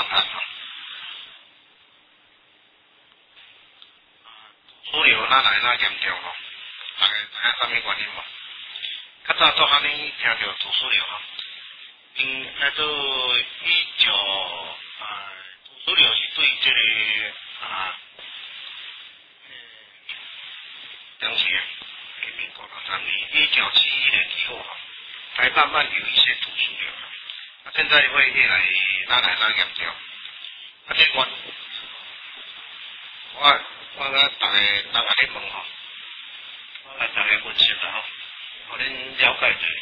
管它。土流哪来哪严重吼？大家知影啥物原因无？较早做汉尼听到土石流吼，因做土石流是对这个当时民国63年1971年以后吼，才慢慢有一些土石流，现在会越来哪来哪严重。这我甲大家咧问吼，我甲大家分析啦吼，互恁了解者。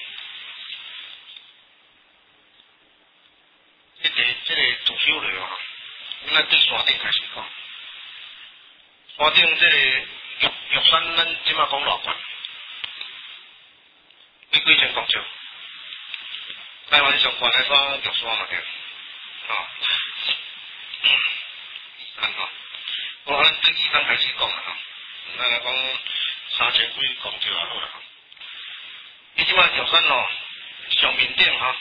这个土石流吼，咱对山顶开始讲，山顶这个玉山，咱即马讲偌悬，几千公尺，台湾上悬的山玉山嘛对，吼，山吼。我咱对玉山开始讲啦吼，咱来讲3000几公尺啊好啦吼。伊即摆玉山咯，上面顶吼，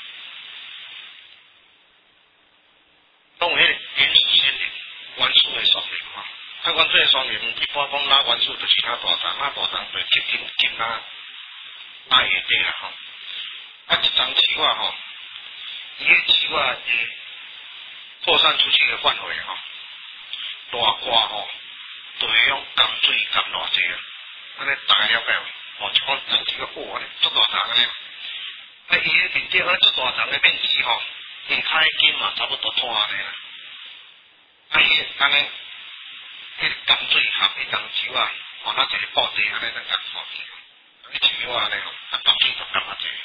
拢有迄个原始森林、原始的森林吼。啊，原始的森林一般讲哪原始就是哪大丛，哪大丛就进哪下底啦吼。啊，一丛树啊吼，伊迄树啊扩散出去的范围吼。大瓜吼，就会用甘水甘偌济啊，安尼大家了解无？哦，就讲整一个安尼足大丛安尼。啊，伊迄面顶足大丛的面积吼，伊开根嘛差不多拖安尼啦。啊，迄安尼，迄甘水合迄丛树啊，哦，咱一个布地安尼咱甲放起，迄树啊安尼吼，啊甘水就甘偌济。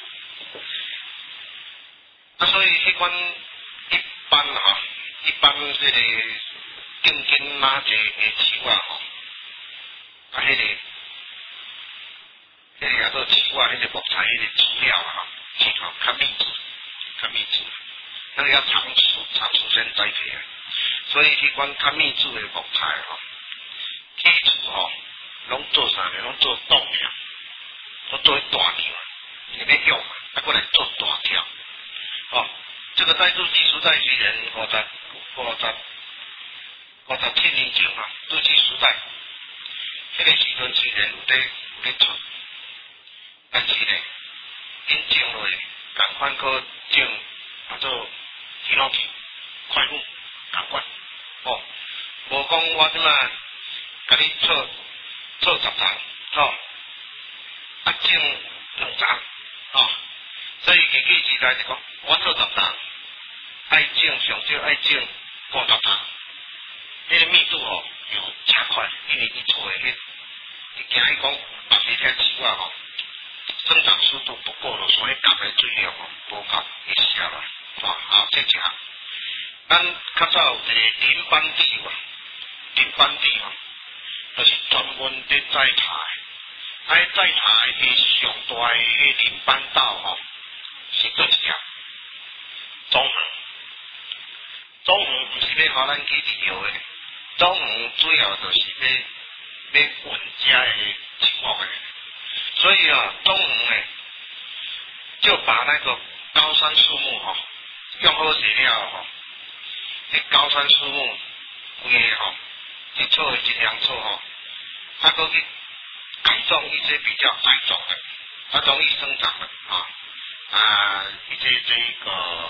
啊，所以迄款一般这个。近哪一个树啊吼，啊迄个叫做树啊，迄个木材迄个资料啊吼，是吼较密集，那个要长时间栽培啊，所以迄款较密集的木材吼，起厝吼，拢做啥呢？拢做栋梁，都做大梁，你要用啊，啊过来做大条，哦，这个在入地时代之前57年前啊，入地时代，迄个时阵虽然有咧出，但是呢，因种落共款个种做田螺田、快木共款，哦，无讲我即马甲你做10丛，吼，啊种2丛，吼，所以期时代就讲，我做10丛，爱种上少爱种50丛。迄个密度吼有加快，因为伊做的伊惊伊讲别个遐树啊吼，生长速度不够咯，所以降的水量吼无够，伊下来，后这只，咱较早有一个林班地吼，就是专门伫栽茶的，啊，栽茶的迄上大的迄林班道吼，是倒一只？中横毋是要互咱去旅游的。中横主要就是要运遮的树木的，所以啊，中横呢就把那个高山树木吼用好势了吼，迄高山树木规个吼，一撮的一两撮吼，啊，搁去改种一些比较矮种的，容易生长的一些这个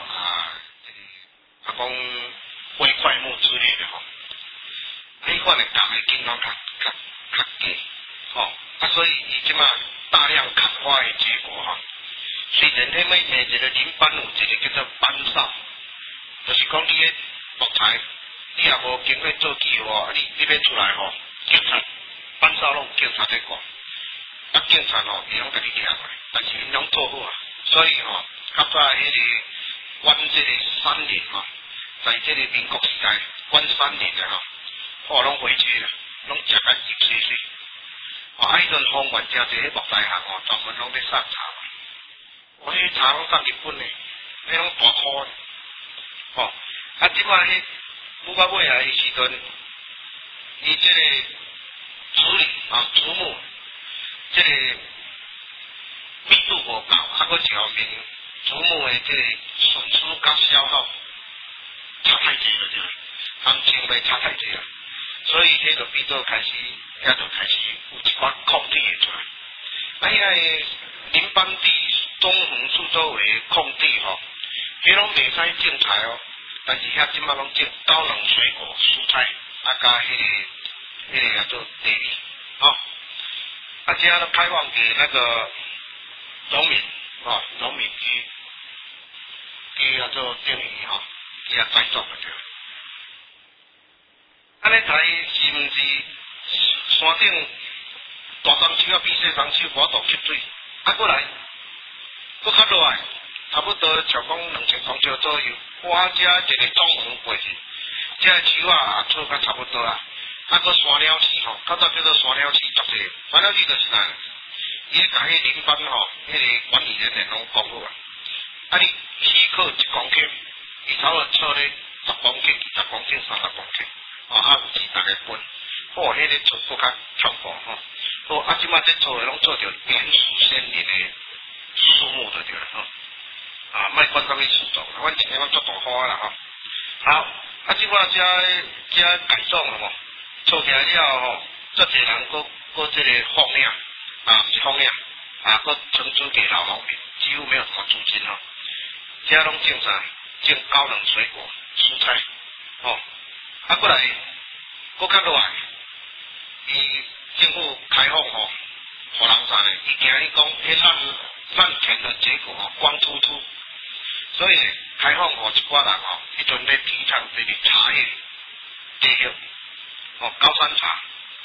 讲灰块木之类的吼。迄款的干的景拢较低，吼，啊，所以伊即马大量砍花的结果吼，虽然迄每一个林班有一个叫做班哨，就是讲你的木材，你也无经过做记录啊，你要出来吼，警察班哨拢有警察在管，啊，警察吼会拢甲你抓来，但是因拢做好啊，所以吼，较早迄个阮这个山林吼，在这个民国时代，阮山林的吼。拢回去了，拢食甲入水水。啊，迄阵方圆真侪木材行哦，专门拢咧送茶。我迄茶拢送日本的，迄拢大颗的。哦，啊，即摆迄不到尾来时阵，伊这个竹木，这个密度无够，啊，搁一方面竹木的这个损失甲消耗，差袂差太济啦。所以迄就变做开始，遐就开始有一寡空地会出来。啊，遐个林班地、中横四周围空地吼，迄拢袂使种菜哦。但是遐即马拢种高冷水果、蔬菜，啊加迄个叫做地理，哦。啊，这样呢开放给那个农民，哦，农民去叫做定义吼，去遐栽种就对。安尼台是毋是山顶大樟树啊比小樟树高度吸水，啊过来，搁较落来，差不多像讲2000公尺左右，我遮一个中横过去，遮个树啊也出甲差不多啊。啊，搁山鸟市吼，较早叫做山鸟市，足济。山鸟市就是啥？伊咧甲迄林班吼，迄个管理人员拢讲好啊。啊，你起考1公顷，伊差不多出咧10公顷、20公顷、30公顷，哦，啊有钱大家分。哦，迄个出搁较超过吼。好，啊，即马这做诶拢做着原始森林诶树木就对啦吼。啊，莫管啥物树种，阮一年拢做大花啦吼。好，啊，即马遮改种了无？做起来了吼，足侪人搁这个放领啊，不是放领啊，搁承租给老农民，几乎没有什么租金吼。遮拢种啥？种高冷水果、蔬菜，哦，啊，过来，搁较落来，伊政府开放吼，互人啥呢？伊惊伊讲，迄烂田的结果吼，光秃秃，所以开放互一寡人吼，迄阵咧提倡这个茶叶、地叶。哦，高山茶，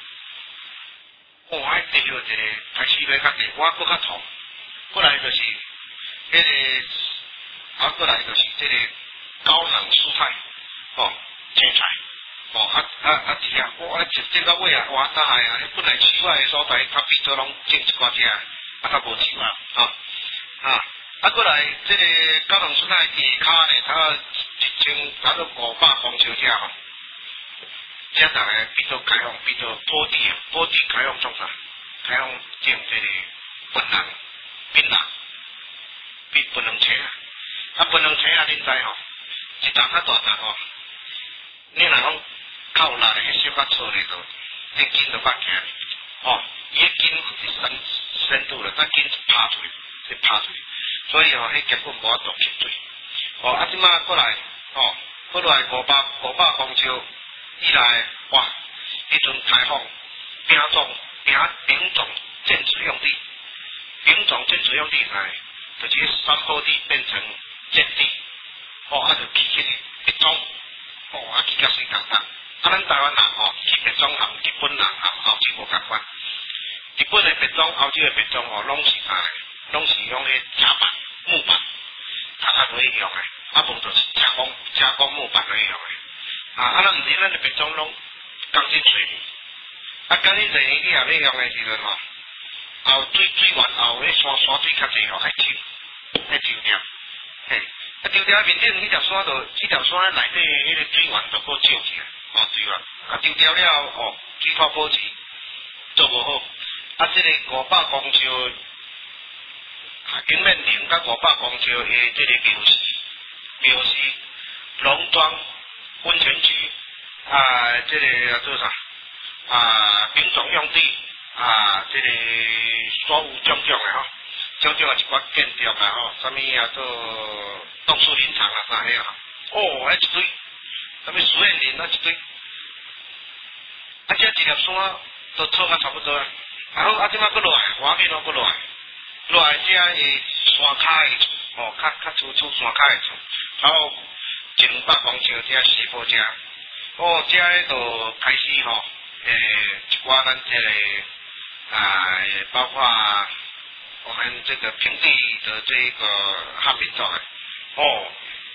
哦，迄地了一个开始要较地，我搁较土，过来就是迄个，啊，过来就是这个高冷蔬菜，哦，青菜，哦，伫遐，我种到尾啊，哇，大海啊，本来树仔的所在，较变做拢种一寡只，啊，较无树啊，啊，过来这个高冷蔬菜下骹呢，它差不多500公尺遮吼。遮大个变做开放，变做坡地啊，坡地开放种啥？开放种这个槟榔，槟榔车啊，啊槟榔车啊，恁知吼？一丛较大丛吼，你若讲靠力的迄小较粗咧，就这根就捌行，哦，伊迄根是深度了，但根是趴出，所以吼，迄根本无法度吸水。哦，啊，即马过来，哦，过来500公尺。以来，哇！迄阵开放丙种建筑用地，丙种建筑用地来，就是山坡地变成建地，哦，啊就起迄个别种，哦，啊起甲水共搭。啊，咱台湾人哦，起别种含日本人含澳洲无共款。日本的别种、澳洲的别种哦，拢是啥？拢是用迄茶板、木板，落去用的，啊无就是加工木板落去用的。啊，咱毋是咱的别种拢钢筋水泥，啊，钢筋水泥你若要用的时阵吼，后水源后迄山水较济吼，爱抽掉，嘿，啊抽掉面顶迄条山就，迄条山内底迄个水源就搁少起来，哦水源，啊抽掉了哦，水泡保持做无好，啊，这个500公尺，啊，景面林甲500公尺的这个苗市农庄。温泉区啊，这个叫做啥啊？丙种用地啊，这个所有种的吼，种的一寡建筑啦吼，什么啊做动树林场啊啥遐吼，哦，迄一堆，什么实验林啊一堆，啊，这一粒山都错啊差不多啊，然后啊，即马搁落来，画面拢搁落来这的山骹的厝，哦，较粗山骹的厝，然后。100公尺遮西坡遮，哦，遮迄就开始吼，一寡咱这个包括我们这个平地的这个汉民族的，哦，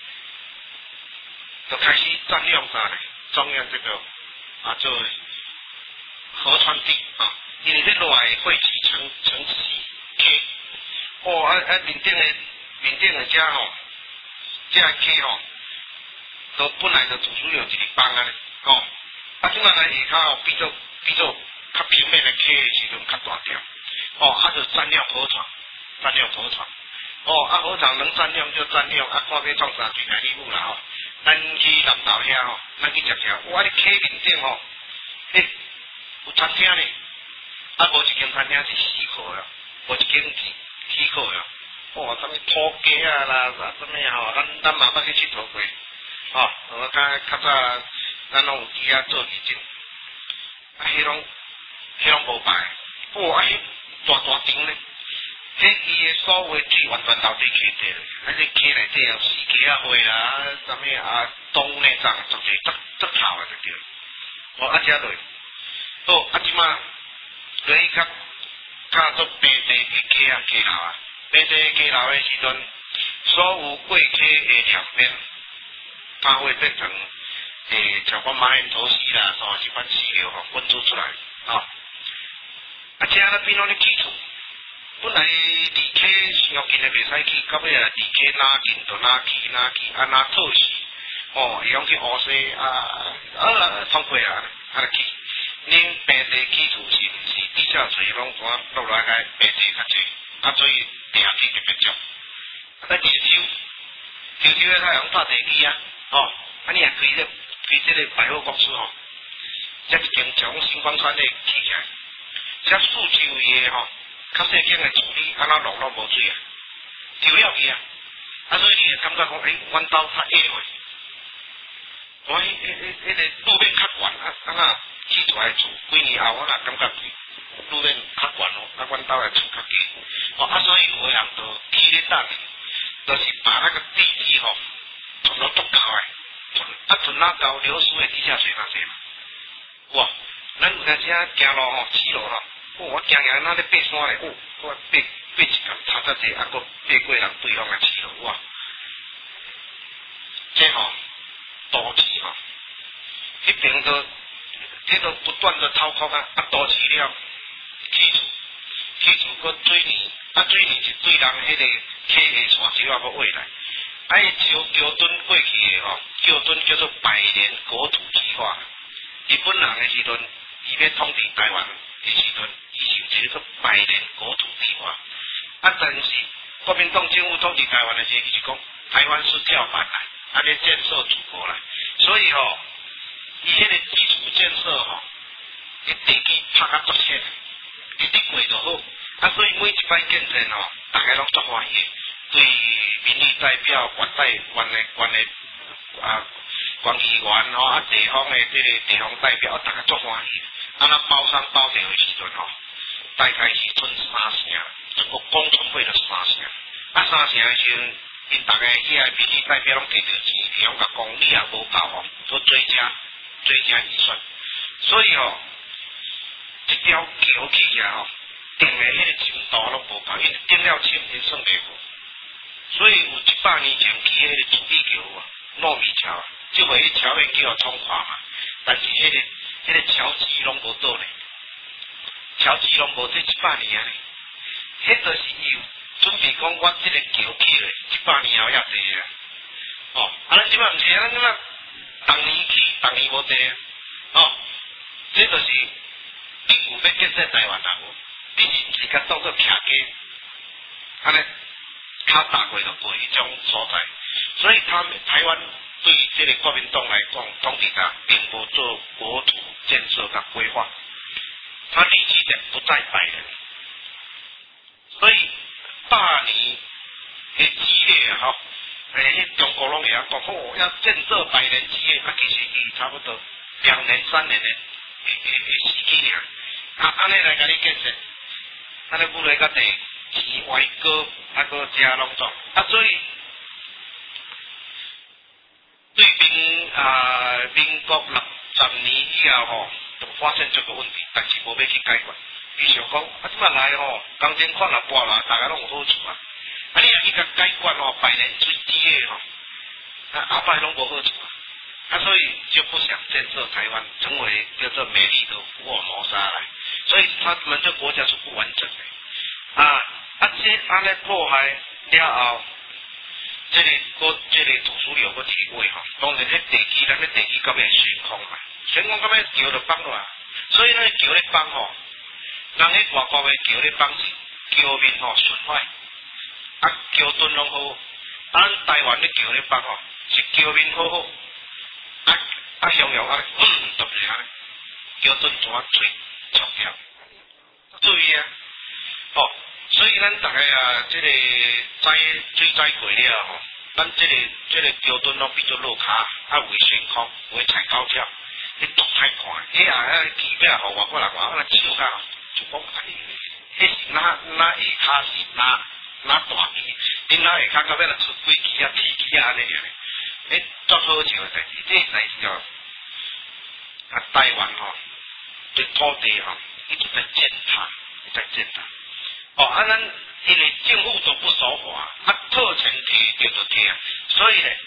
就开始占用啥呢？中央这个就河川地啊，因为这落来汇集成溪，哦，面顶的遮吼，遮溪吼。都本来就主要一个帮啊，哦，啊，即马来下骹比做较平面的溪的时阵较大条，哦，啊就占用河床，哦，啊河床能占用就占用，啊看要创啥随来你母啦吼， 咱去南投遐吼，咱去食食，哇！你客面顶吼，有餐厅呢，啊无一间餐厅是死烤的，无一间是起烤的，哇！什么土鸡啊啦，什么吼，咱嘛捌去佚佗过，吼，我较早咱拢有伫遐做义诊，啊，迄拢无排，哇！迄大场呢。迄伊诶所有水完全流对溪底咧，啊！这溪内底有四鸡啊、花啊、什么啊、冬呢、长足侪足臭啊，就对。哦，啊，遮落，好啊，即马落去较做平地诶溪啊、溪流啊，平地溪流诶时阵，所有过溪诶两边，它会变成像讲马眼头丝啦，啥即款饲料吼滚出来，啊，啊，遮咧变做咧基础。本来离溪上近的袂使去，到尾啊离溪哪近就哪去，啊哪套死，哦，会用去乌西通过啊，就去。恁平地基础是毋是地下水拢怎落来个平地较济，啊所以地下气特别少。啊，在潮州咧他用拍地基啊，哦，啊你也开这个百货公司吼，这一间从新光川咧起起来，这数周围的吼。较细间诶处理，安那路拢无水啊，抽了去啊，啊所以你会感觉讲，阮兜较矮位，我迄个路面较悬啊，安那起出来厝，几年后我若感觉路面较悬哦，啊阮兜诶厝较低，哦啊所以有诶人就起咧等，就是把那个地基吼存到足够诶，存哪够流失诶地下水那些，哇，咱有阵时啊行路吼，起路吼。我行那咧爬山咧，我爬一共差遮济，啊，佫爬过人对方诶市路，哇！这吼都市吼，迄边都不断的掏空啊，都市了起厝佫水泥，啊水泥是对人迄个溪诶山石啊，佫挖来，啊伊桥墩过去诶吼，桥墩叫做百年国土计划，日本人诶时阵，伊要统治台湾诶时阵。伊是有一个百年国土计划，啊，但是国民党政府统治台湾的时候，伊是讲台湾是叫板来，啊，咧建设祖国来，所以吼，伊迄个基础建设吼，伊地基拍甲足深，一直过就好，啊，所以每一摆建设吼，大家拢足欢喜，对民意代表、县议员吼，啊，地方的这个地方代表，大家足欢喜，啊，那包山包地的时阵吼。大概是剩3成，全国公充会就3成，啊3成的时阵，因大家遐民意代表拢摕到钱，伊拢甲讲你也无够吼，都追加预算，所以吼，一条桥起起来吼，定的迄个深度拢无够，因定了深，因算袂好，所以有100年前起迄个竹米桥啊，糯米桥啊，就为迄桥面叫通化嘛，但是迄个桥基拢无倒咧。桥基拢无这100年啊！迄就是伊准备讲，我这个桥起咧，100年后也济啊！哦，啊，咱即摆毋是，咱即摆逐年起，逐年无济啊！哦，这就是政府要建设台湾人无？你是毋是甲当作徛家？安尼骹踏过就过迄种所在，所以台湾对于这个国民党来讲，统治他并无做国土建设甲规划。他立基点不在100人，所以8年的基业啊，中国拢会晓讲，要建设100年基业，啊，其实伊差不多2年3年的时期尔，啊，安尼来甲你建设，安尼不来甲地钱歪高，啊，个加拢总，啊，所以对民国60年以后吼。发现这个问题，但是无要去解决。伊想讲，啊，即摆来吼，工钱款也拨啦，大家拢有好处啊。啊，你若去甲解决吼，100年水基的吼，啊，后摆拢无好处啊。啊，所以就不想建设台湾成为叫做美丽的福尔摩沙来，所以他们这国家是不完整的。这安尼破坏了后，这个土司有个体会吼，当然迄地基，咱迄地基到尾悬空嘛。全国到尾桥就放落来，所以那桥咧放吼，人迄外国的桥咧放是桥面吼顺坏，啊桥墩拢好，咱台湾的桥咧放吼， 是桥面好好，向阳读一下，桥墩怎啊吹冲掉，注意啊，所以咱大家啊，这个水灾过了吼，咱这个桥墩拢变做路卡，为悬空，为踩高跷，你动太看，起码互外国人话，笑甲就讲，迄是哪下骹是哪大机，恁哪下骹到尾出飞机啊、飞机啊安尼样，足好笑诶代志，这代志哦，台湾这土地一直在践踏，咱因为政府都不守法，特权摕就摕啊，所以咧，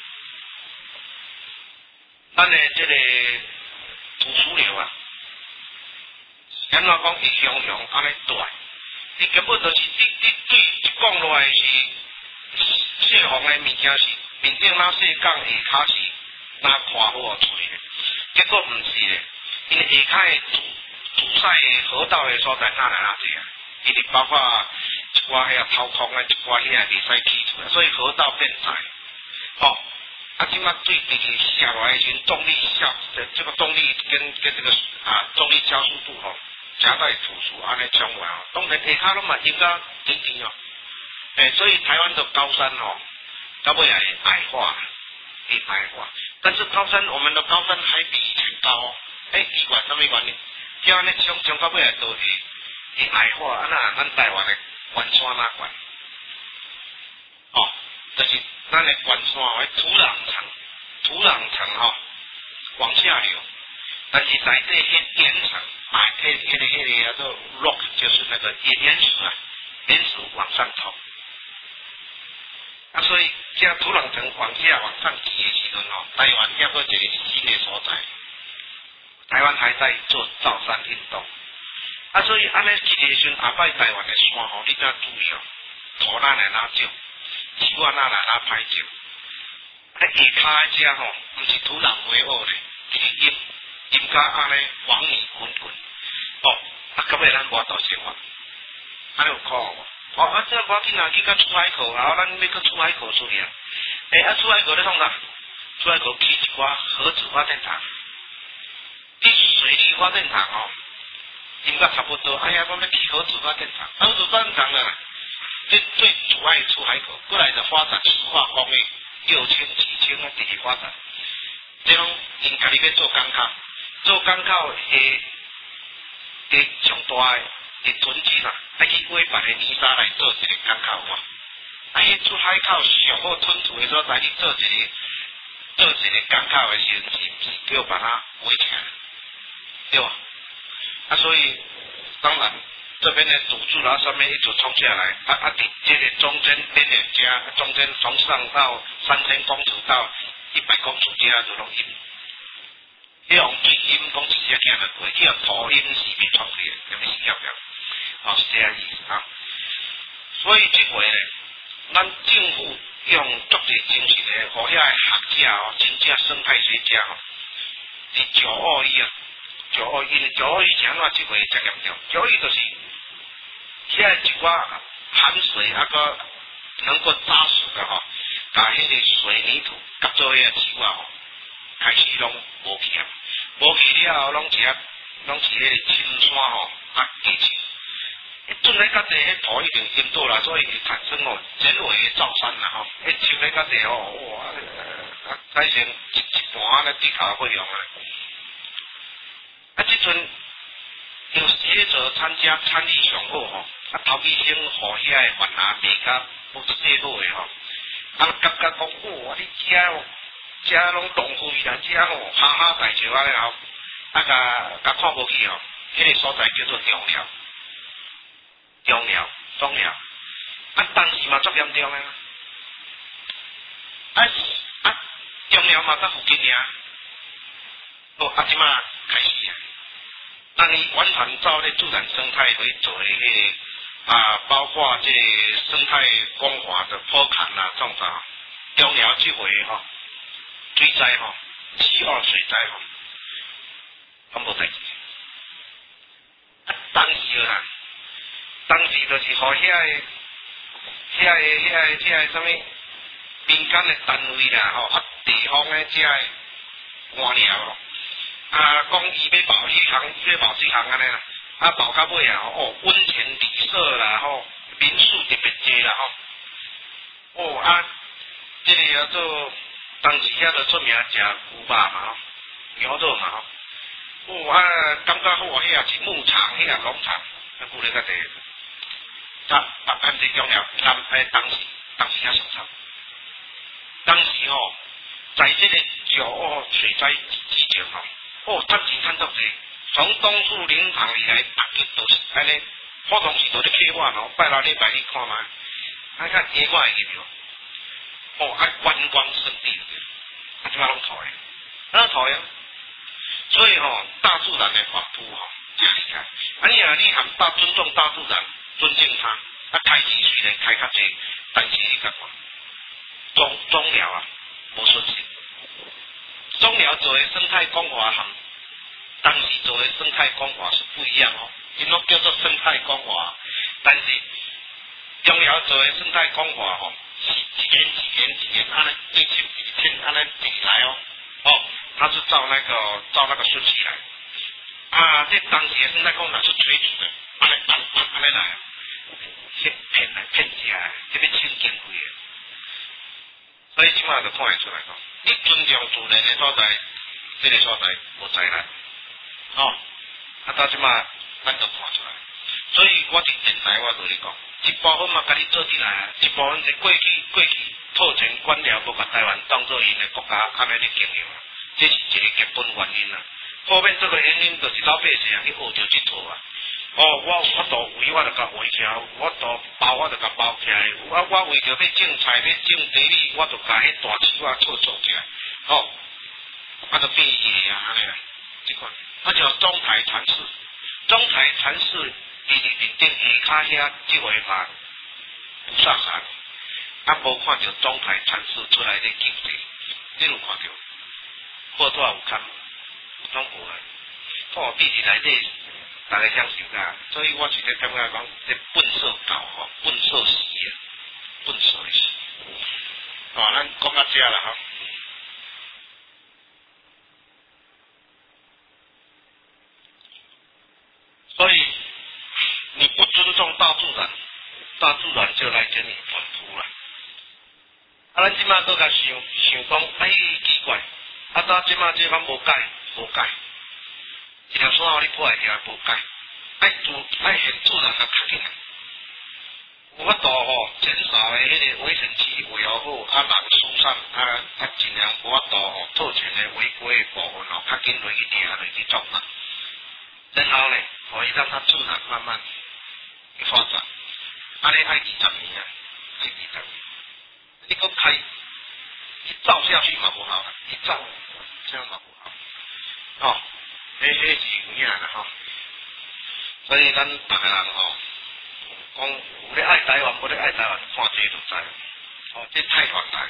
咱的这个土石流啊，安怎讲会汹涌安尼大？伊根本就是你对讲落来是泄洪的物件是面顶那细港下骹是哪看好处理的，结果毋是咧，因为下骹的堵塞的河道的所在哪来哪济啊？伊哋包括一寡遐掏空啊，一寡遐袂使起出来，所以河道变窄。即马对地下来的时阵，动力这个动力跟这个动力加速度加在土树安尼冲来当然下骹拢嘛应该甜甜所以台湾的高山到尾也矮化，但是我们的高山还比以前高奇怪什么原因？叫安尼冲到尾来都会矮化，咱台湾的原山哪悬？就是咱的原山土壤层往下流，但是在这些岩层那个叫做 rock， 就是那个岩石往上头。所以这土壤层往下往上挤的时阵台湾要过一个新的所在，台湾还在做造山运动。所以安尼去的时阵，下摆台湾的山你要注意土哪来哪少，树啊哪来哪歹少。下骹的遮毋是土壤肥沃咧，是阴甲安尼黄泥滚滚。到尾咱无道生活，安尼有可能无？这要紧去到出海口，然后咱要去出海口处理啊。出海口咧创啥？出海口起一寡核子发电厂，你水力发电厂应该差不多。我要起核子发电厂，核子发电厂呢，这最阻碍出海口，过来的发展石化工业6千、7千直直发展。这种因家己要做港口，上大的囤积啦，去挖别个泥沙来做一个港口嘛。出海口上好吞吐的所在，你做一个港口的时阵是要把它围起来，对吧？所以当然这边的堵住了，上面一直冲下来，这个中间边的家，中间从上到3000公尺到100公尺之间就拢阴。用最阴讲直接行得过，叫土阴是未创起的，有没是晓得？是这样意思啊。所以这回呢，咱政府用足侪精神的，互遐学者真正生态学家是921啊，921是安怎这回才严重？921就是遐一寡含水个能够扎实的把迄个水泥土夹做遐树开始拢无去无去了后，拢是迄个青山地形。种咧较济，迄土一定阴倒啦，所以会产生人为的造山啦种咧较济哇，改成一盘咧地头会用即阵有学者参与上好头几先互遐个番牙卖甲不细好的感觉讲哇，你遮拢浪费啦，遮哈哈大石了后，甲看无去迄个所在叫做中寮，当时嘛足严重的中寮嘛在附近即马开始咱以完全照咧自然生态为做迄个包括这生态光滑的坡坎啦，种啥中寮这回水灾7.2水灾拢无代志。当时就是互遐个什么民间的单位啦吼，地方的遮个官僚咯，讲伊要保迄行，要保这行安尼啦，保到尾温泉旅社啦吼，民宿特别多啦吼，这个叫做当时遐就出名食牛肉嘛吼，牛肉嘛吼，感觉好，迄也是牧场，迄个农场，古来较地，是重要，当时遐上场，当时在这个水灾之前赚钱赚足济，从东树林旁以来，都是安尼，好当时都咧客玩拜六礼拜去看嘛，看野外去着，观光胜地，即摆拢讨厌，讨厌，所以大自然的反扑真厉害，你含尊重大自然，尊敬它，开支虽然开较济，但是你甲看，中寮无顺势。中寮做的生态光华行，当时做的生态光华是不一样因为叫做生态光华，但是中寮做的生态光华是一年安尼对称安尼递来它是照那个顺序来，这当时的生态光华是垂直的，安尼来，骗来骗去这要清经费的，所以即马就看会出来你尊重自然的所在，这个所在无灾难，到即马咱就看出来。所以我伫电台我对你讲，一部分嘛家己做起来，一部分是过去透前官僚无把台湾当作因的国家安尼咧经营，这是一个基本原因后面这个原因就是老百姓去学着这套我有法度围我就甲围起来，我度包我就甲包起来，我为着要种菜要种地理，我就甲迄大树做起来，就变野安尼啦，即款，就中台禅寺，中台禅寺伊伫面顶下骹遐即位嘛菩萨山，无看着中台禅寺出来咧救济，你有看着？报纸有看，有拢有啊，比是内底。大家享受噶，所以我是咧感觉讲，这本色教本色时本色的时，咱讲到这啦所以你不尊重大自然，大自然就来跟你反扑了。咱即马都甲想讲，奇怪，到即马这番无改。一条山后你破来条无解，爱现自然甲较紧。有法度减少的迄个危险区维护好，人疏散尽量有法度透前的违规的部分较紧落去定落去做嘛。然后呢，可以让它自然慢慢去发展。安尼爱20年爱20年。你讲开一造下去嘛不好，一造这样嘛不好。迄是有影啦所以咱逐个人讲有咧爱台湾，无咧爱台湾，看这就知。这太乱来。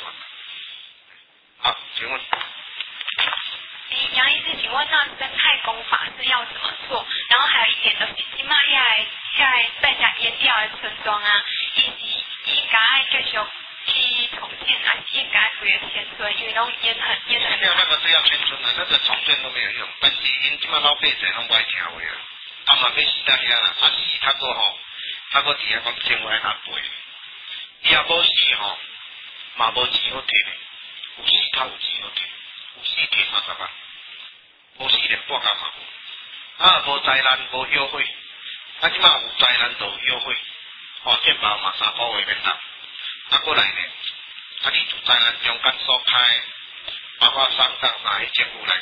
好，请问。 杨医师，请问那生态工法是要怎么做？然后还有一点就是，即马遐在下淹掉的村庄以及应该继续去重建应该不要迁村，因为拢淹很。没有那个是要迁村的，那个重建都没有用。但是因即马老百姓拢不爱听话嘛要死到遐啦，死他个伫遐讲政府爱他赔，伊也无死嘛无钱好摕的，有死他有钱好摕，有死摕30万，无死连半角嘛无。无灾难无优惠，即马有灾难就有优惠，健保嘛3个月免拿。过来呢，你就灾难中间所开，包括省长啥迄政府来，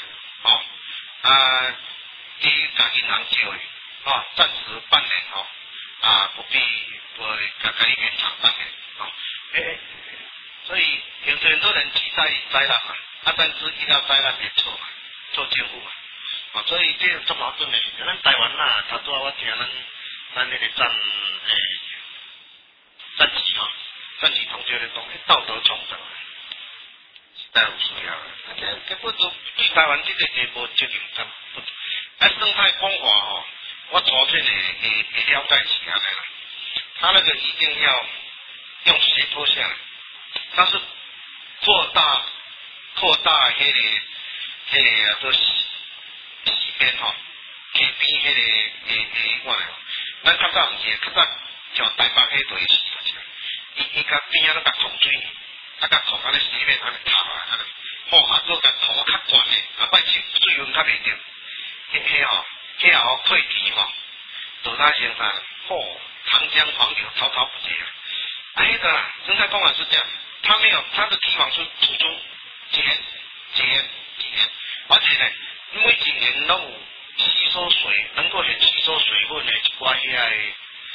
你甲银行借的，暂时半年不必甲你延长半年，所以很多人期待灾难嘛，但是遇到灾难别错嘛，做政府嘛，所以这做矛盾的事情。咱台湾差不多我听咱那个战旗同学咧讲，道德重整，时代有需要。根本都对台湾这个是无责任感。生态光华我昨天也了解起来了，他那个一定要用斜坡下来，它是大迄个做西边吼，溪边迄个我来，咱较早毋是，较早像台北迄队是，伊甲边仔拢甲控水，甲控安尼水面安尼透啊，安尼，啊，做甲控较悬诶，摆水温较袂着，迄后退田吼，倒哪先生，长江黄流滔滔不绝啊！迄个啦，生态公园是这样，它的堤防是突出节，而且呢，每一年都有吸收水，能够很吸收水分的一寡遐个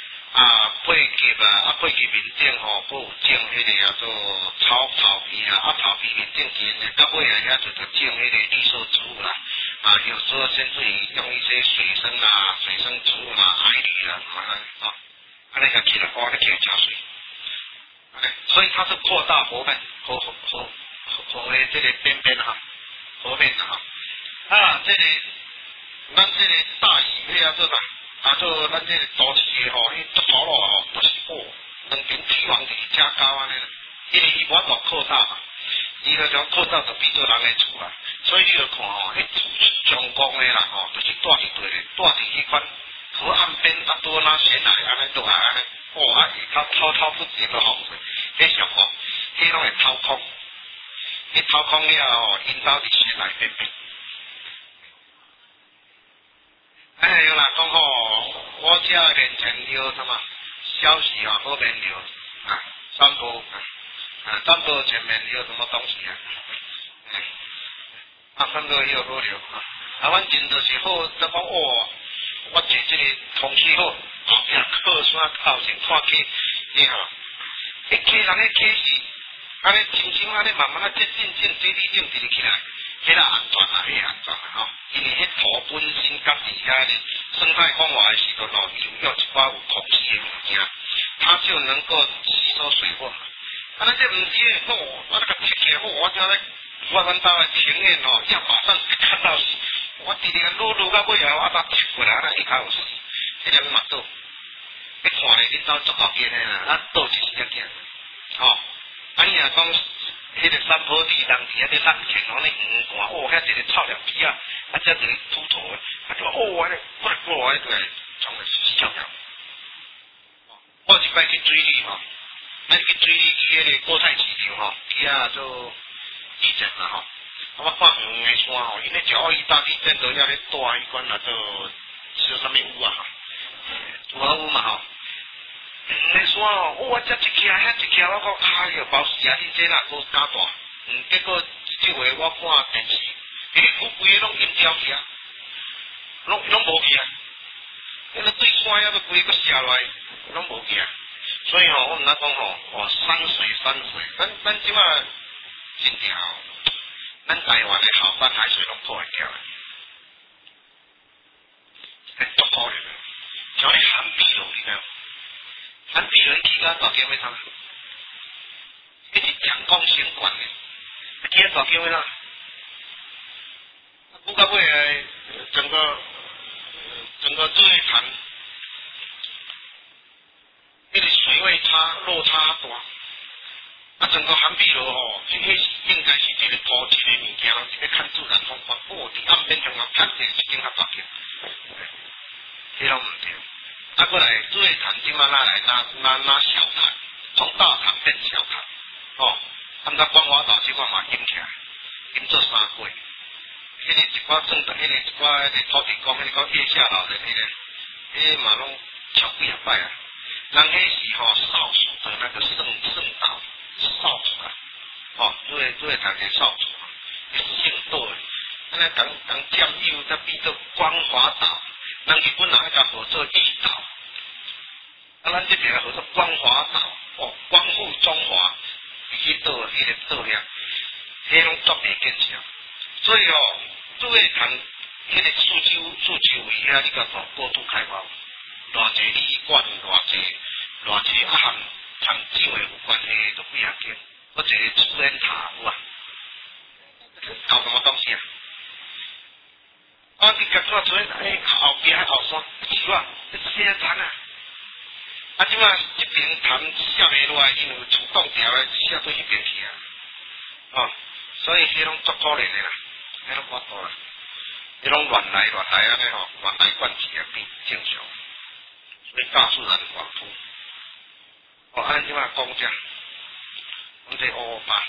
配给民众吼，佫有种迄个叫做草皮啊，草皮民众钱呢，到尾啊遐就种迄个绿色植物啦，有时候甚至于用一些水生植物啦，艾绿啦，安尼个起来，安尼起来加水，所以它是扩大河面的这个边哈，河面哈，这个咱这个大鱼迄叫做啥？做咱这个都市的吼，迄足土路吼，都是两边堤防就是正高安尼啦，因为伊无法度扩大嘛，伊个种扩大就变做人的厝啦，所以你着看吼，迄厝是中国的啦吼，就是住伫对咧，住伫迄款河岸边，多那悬崖安尼落来安尼，下口滔滔不绝个风水，迄上吼，迄拢会掏空，你掏空了吼，引导伫悬崖边边。有啦，讲吼，我遮面前有什么消息啊？后面有三波前面有什么东西三波有好流阮真就是好，就讲我坐这个空气好，后壁靠山靠前看起，你吼，迄溪人迄溪是安尼轻轻安尼慢慢接近水里顶直起来。迄个安全啦，吼，因为迄土本身家己遐个生态风化的时阵吼，就用一寡有空气的物件，它就能够吸收水分。咱这毋是我那个切起我正咧我阮兜的庭院吼，要马上看到是，我直直撸到尾后，搭切过来，一卡有死，迄个嘛倒，你看咧，恁兜足够见诶啦，倒一时间吼，你若讲。迄个山坡地人伫遐咧咱前往咧远看，遐一个臭鸟皮啊，遮一个秃头诶，就安尼，过来就来从个死翘翘。我一摆去水里吼，咱去水里去迄个国泰市场吼，去做地震啦吼，我看远诶山吼，因为921大地震都遐咧大迄款啦，做啥物屋啊？组合屋嘛吼。那山哦，我遮一徛遐一徛，我讲哎哟，包死啊！你这哪个假大？结果即回我看电视，规个拢阴掉去啊，拢无去啊。迄个对山遐都规个下来，拢无去啊。所以吼，我毋知讲吼，山水，咱即马真正吼，咱台湾的好山海水拢破坏掉了，足可怜的，像你旱碧路你知道？咱比如去到大桥尾头，迄是蒋公先管的，去到大桥尾啦。不到尾来，整个作业潭，迄个水位落差大。整个涵碧路吼，迄是应该是一个土质的物件，一个看自然风光。伫岸边上啊，拍一间较大桥，迄拢毋对。过来作业潭即马拉小潭，从大潭变小潭，咱光华岛即款嘛淹起来，淹做3过。迄个一寡种的，迄个一寡土地公，迄个讲叶下老人，迄个嘛拢超几啊摆啊。人迄是扫帚的那个圣道扫帚啊，作业潭的扫帚，是姓道的，安尼讲占有才变做光华岛。咱日本人迄个号做义岛，咱这边号做光华岛，光复中华，迄个岛遐，迄拢作袂见效。所以作业潭迄个数据位遐，你甲讲过度开发，偌济旅馆，偌济和长久的有关系，就不要紧。或者主人塔有啊，搞什么东西啊？你甲看做后壁后山，奇怪，写残啊！即摆这边潭下袂落来，因为厝挡掉的，写到迄边去啊。 哦，所以迄拢足可怜的啦，迄拢我多啦，迄拢乱来安尼吼，乱来惯去也变正常，所以大自然反复。哦，按即摆讲者，阮这228，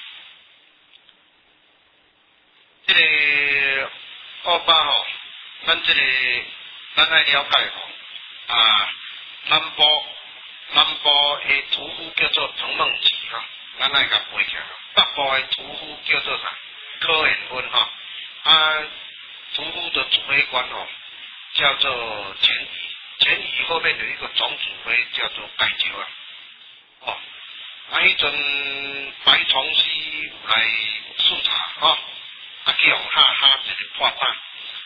这个228吼，咱爱了解吼，南部的屠夫叫做彭孟起吼，咱爱甲背起来。北部的屠夫叫做啥？柯延芬吼，屠夫的指挥官吼叫做钱乙，钱乙后面有一个总指挥叫做盖鸠啊。哦，迄阵白崇禧来视察吼，去用哈一个破蛋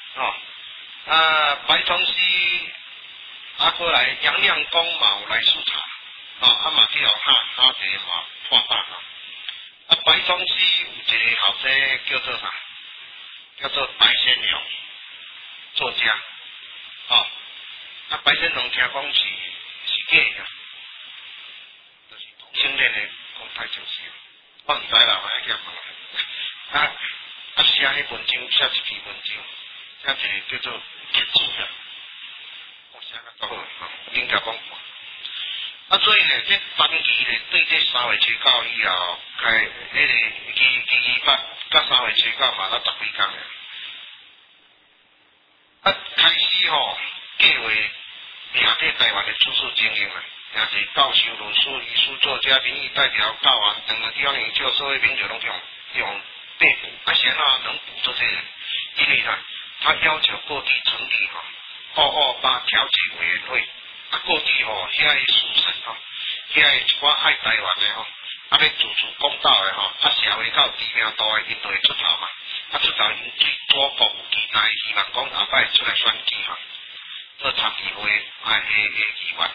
哦，白崇禧过来杨亮公嘛有来视察哦，嘛去用哈一个嘛破蛋啊。白崇禧有一个后生叫做啥？叫做白先勇，作家。哦，白先勇听讲是假的，就是同性恋的，讲太正式。我唔知啦，我去问。写迄文章，写一篇文章，写一个叫做结字啊，我写得足好，恁甲讲看。所以呢，这班级呢，对这3月初9以后，开迄个期8甲3月初9嘛，到10几天了。开始吼，计划赢得台湾的知识精英啊，也是教授、律师、医师、作家、民意代表、教员等地方领袖、社会名流拢用逮捕。现在能捕这些人，因为呢，他要求各地成立228调解委员会。各地吼，遐个书生吼，遐个一寡爱台湾的吼，要自主公道的吼，社会较知名度的，因就会出头嘛。出头引起多国有期待，希望讲后摆出来选举吼，做参议会议员。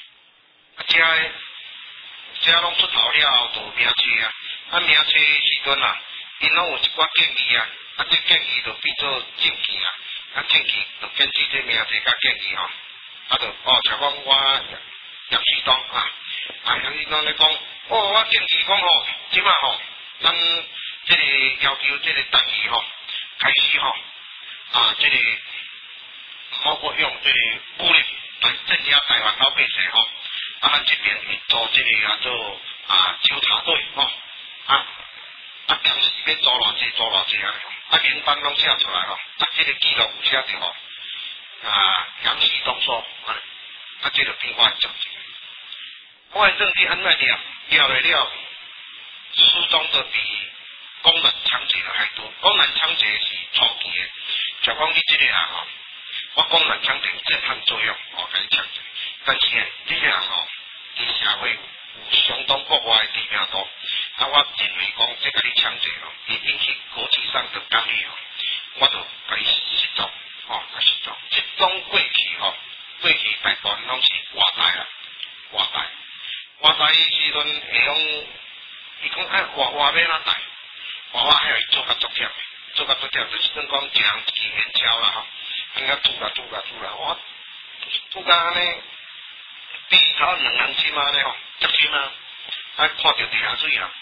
这拢出头了后，就有名册啊。名册时阵啦，因拢有一寡建议啊。这建议就变做证件啊。证件就根据这名册甲建议吼。就像讲我杨旭东杨旭东咧讲，我建议讲吼，即马吼，咱这个要求这个单位吼，开始吼，这个包括用这个武力来镇压台湾老百姓吼，咱这边会做这个叫做纠察队吼，当时要做偌济啊，名单拢写出来吼，这个记录有写着吼。杨旭东说，这就变我的政治。我的政治安怎了了，书中就比公然抢劫的还多。公然抢劫是初期的，就讲你这个人吼，我公然抢劫有震撼作用，我甲你抢劫。但是呢，这个人吼，伫社会有相当国外的知名度，我认为讲这甲你抢劫吼，会引起国际上的干预吼，我就甲你失踪。是种，这种过去过去大部分拢是外台啦，外台时阵会用，伊讲外要哪台，外还会做甲足忝，就是算讲一人一支烟超啦吼，应该煮啦，我煮甲安尼，比头2人深安尼吼，足深啊，看到地下水啊，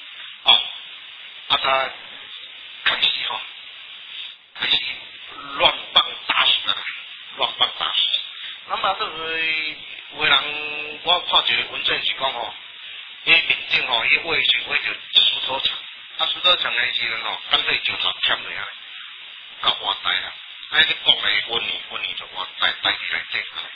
他开始乱放打死啊！那么就是有个人，我看一个文章是讲吼，民警伊挖着输出场，输出场的时阵干脆就头欠落啊，到外台啊，迄个国内温年就外台带起来这个，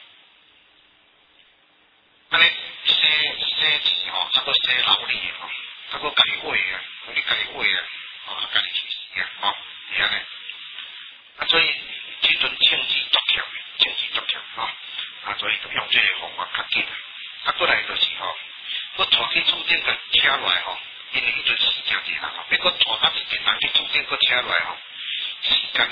安尼生钱搁生劳力搁家己挖你家己挖家己去死是安尼。所以这阵政治足强所以就用这个方法较紧过来就是搁带去厝顶甲车落来因为迄阵死诚济人要搁带到一个人去厝顶搁车落来时间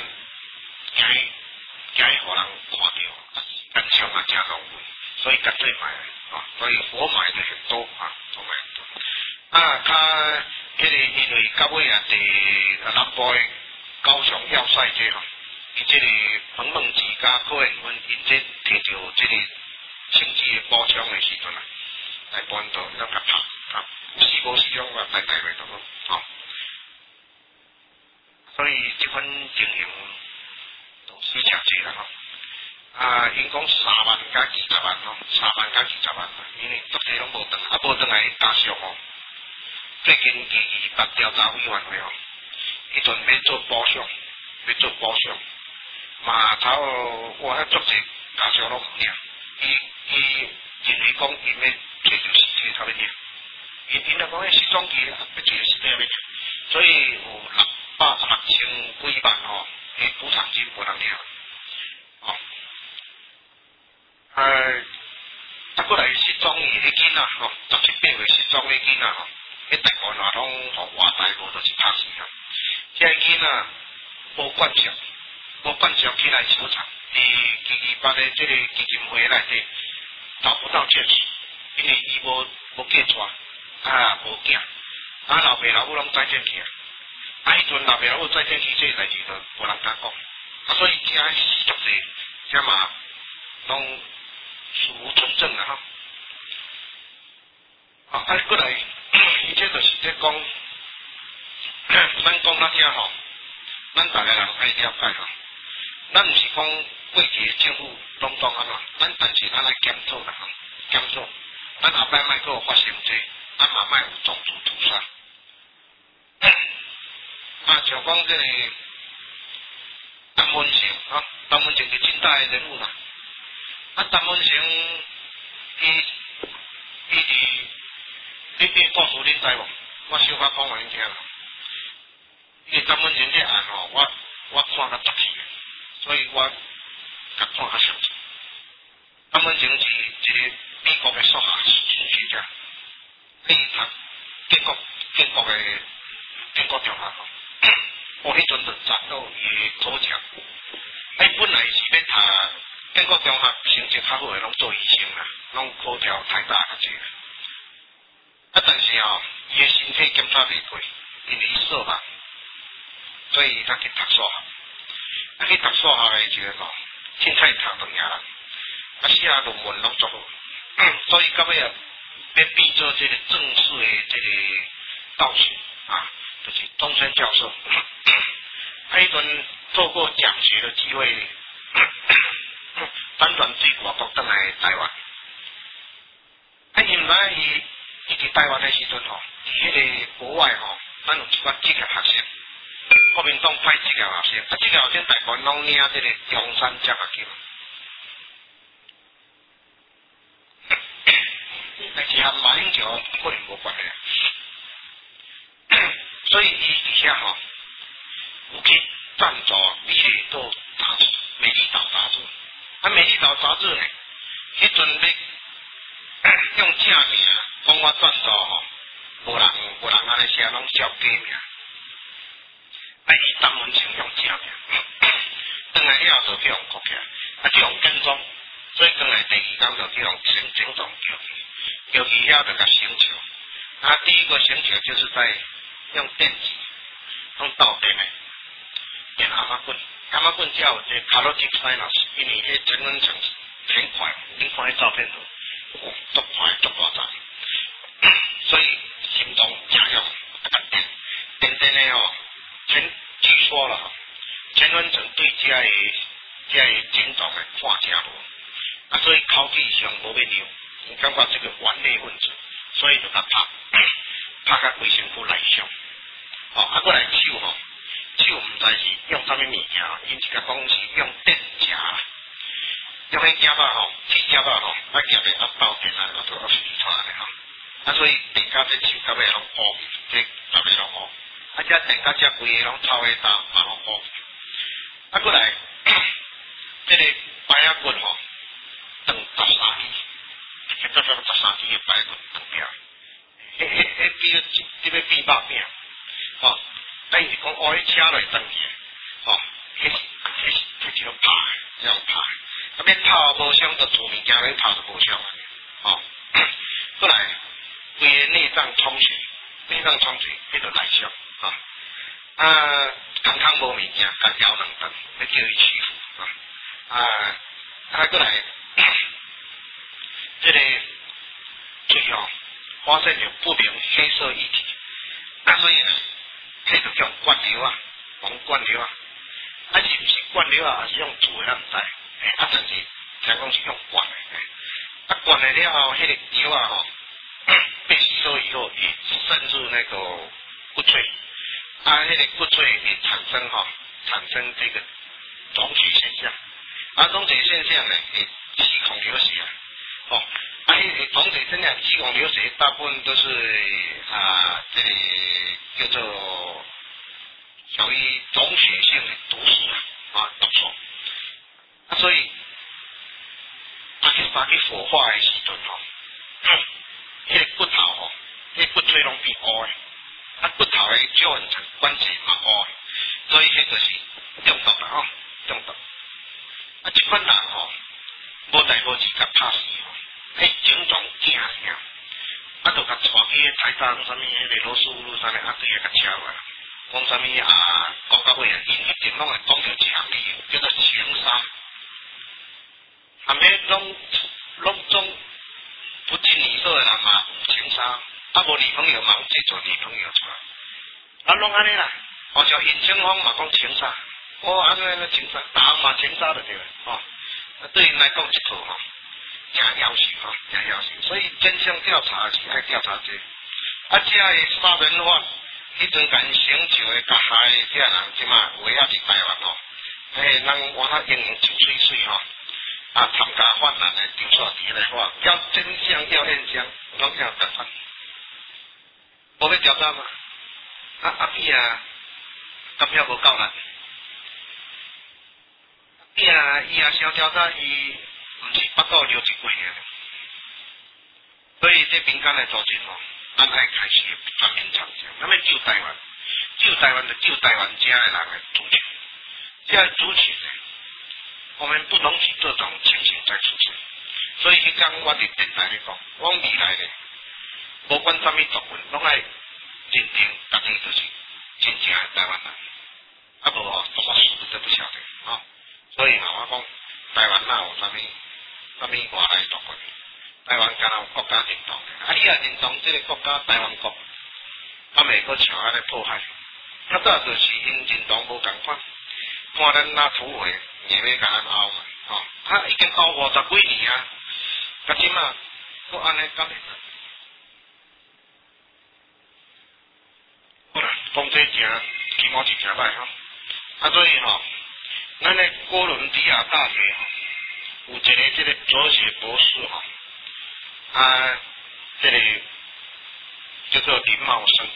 惊互人看到时间上诚浪费，所以干脆买所以我买的很多我买很多迄个因为到尾伫南部的高雄要塞这伊这个彭孟起甲柯延芬，因这摕到这个经济的补偿的时阵大部分都要甲拍，有死拢大袂到所以这份经营都死诚济啦吼。因讲3万加20万吼，3万加20万，因为足济拢无转，无转来家属吼。最近228调查委员会吼，伊阵要做补偿，嘛头我足济家属拢唔领，伊认为讲伊要找着实体头要领，因来讲迄时装期要找着实体要领，所以有660几万吼，诶补偿金无人领，哦，过来时装伊迄囡仔吼，17、18岁时装迄囡仔吼。迄台湾话拢互外台无就是拍死啊！即个囡仔无管束起来收藏，伫228的即个基金会内底找不到证据，因为伊无嫁娶，无囝，老爸老母拢再见去啊！迄阵老爸老母再见去，这个代志就无人敢讲，所以遮是足济，遮嘛拢死无存证啊！吼，过来。伊这就是在讲，咱讲咱遐吼，咱大家人爱了解吼，咱毋是讲过去政府拢安怎，咱但是咱来检讨啦吼，检讨，咱后摆莫阁发生这，咱嘛莫有种族屠杀。像讲这个陈文成吼，陈文成是近代的人物啦，陈文成伊你故事恁知无？我小可讲互恁听啦。因为陈文成这案吼，我看较足气，所以我甲看较详细。陈文成是一个美国的数学学家，伊读建国中学吼，迄阵就砸到伊的口腔。本来是要读建国中学成绩较好的，拢做医生啦，拢考调台大较济。但是伊的身体检查袂过，因为伊数学，所以他去读数学。去读数学的时阵凊彩读就赢啦。写论文拢足好，所以到尾要变做这个正式的这个教授就是终身教授。迄阵透过奖学的机会，辗转水外国倒来台湾。因为伊伫台湾的时阵吼，伫迄个国外吼，咱有一寡职业学生，国民党派职业学生，职业学生台湾拢领这个中山奖学金，但是和马英九可能无关系，所以伊伫遐吼，有去赞助美丽岛杂志，美丽岛杂志，美丽岛杂志呢，迄阵要用正名。讲我赞助吼，无人安尼写，拢叫假名。伊陈文成用正名，转来了就去用国起来，去用跟踪，所以转来第2天就去用警总叫伊遐就甲刑求。第一个刑求就是在用电击，用刀电的，电阿妈棍，阿妈棍叫这卡洛吉塞老师，因为迄陈文成很快，你看迄照片图，足快足大张。所以心中加油，电的据说了，陈文成对这个警长的判真无，所以考虑上无要留，伊感觉这个顽劣分子，所以就甲拍到规身躯内伤。过来手毋知是用啥物物件，因是甲讲是用电夹，用迄夹巴铁夹巴夹咧包电就死出来吼。所以电甲这手到尾拢乌，这到尾拢乌。遮电甲遮规个拢臭个搭，嘛拢乌。过来，这个白仔棍长13米，迄个13米的白棍长条，比要比肉饼，但是讲乌迄车落登去，迄就拍，这样拍，要拍无伤就做物件，要拍就无伤过来。规个内脏冲水，迄就内伤空空无物件，甲腰两顿，要叫伊欺负过来，这个嘴发现有不明黑色液体，所以呢，迄就叫灌流往灌流啊，是毋是灌流啊，还是用煮的，咱毋知。但是听讲是用灌的。灌了了后，迄个流啊被吸收以后，也渗入那个骨髓，迄个骨髓也产生这个溶血现象。溶血现象呢，气孔流血啊，溶血现象、气孔流血，大部分都是这里叫做属于溶血性的毒素毒素。所以去火化的时阵迄个骨头迄个骨髓拢变乌的，骨头的少分层关节嘛乌的，所以迄就是中毒啦中毒。这款人无代无志甲拍死症状惊吓，就甲带去台大啥物迄个罗斯福路啥物对甲敲啊，讲啥物国家委员因一定拢会讲到一项理由，叫做情杀，尾拢总不近女色的人嘛情杀，无女朋友嘛制作女朋友出来，拢安尼啦，像尹清芳嘛讲情杀。安尼情杀，大行嘛情杀就对了对因来讲一套真夭寿真夭寿。所以真相调查是爱调查这个杀人犯，迄阵甲因成就的甲害的这人，即马有也是台湾人活较英英就水水参加犯人的调查题来话，要真相要现象，拢要办法。无要调查嘛？比甲票无够力。伊小调查，伊毋是8到6一过尔，所以这民间的组织咱爱开始反面唱响，咱要救台湾，就救台湾遮的人的主权，这主权呢，我们不容许这种情形再出现。所以迄天我伫电台咧讲，我未来呢，无管啥物族群，拢爱认定大家就是真正的台湾人，无多数都不晓得所以我讲台湾哪有啥物外来族群，台湾敢若有国家认同你也认同这个国家台湾国，袂阁像安尼破坏。早就是因认同无共款，看咱哪土会硬要甲咱拗嘛，已经拗50几年甲即马阁安尼敢会？好啦，讲这真起码是真歹所以咱的哥伦比亚大学有一个这个哲学博士这个叫做林茂生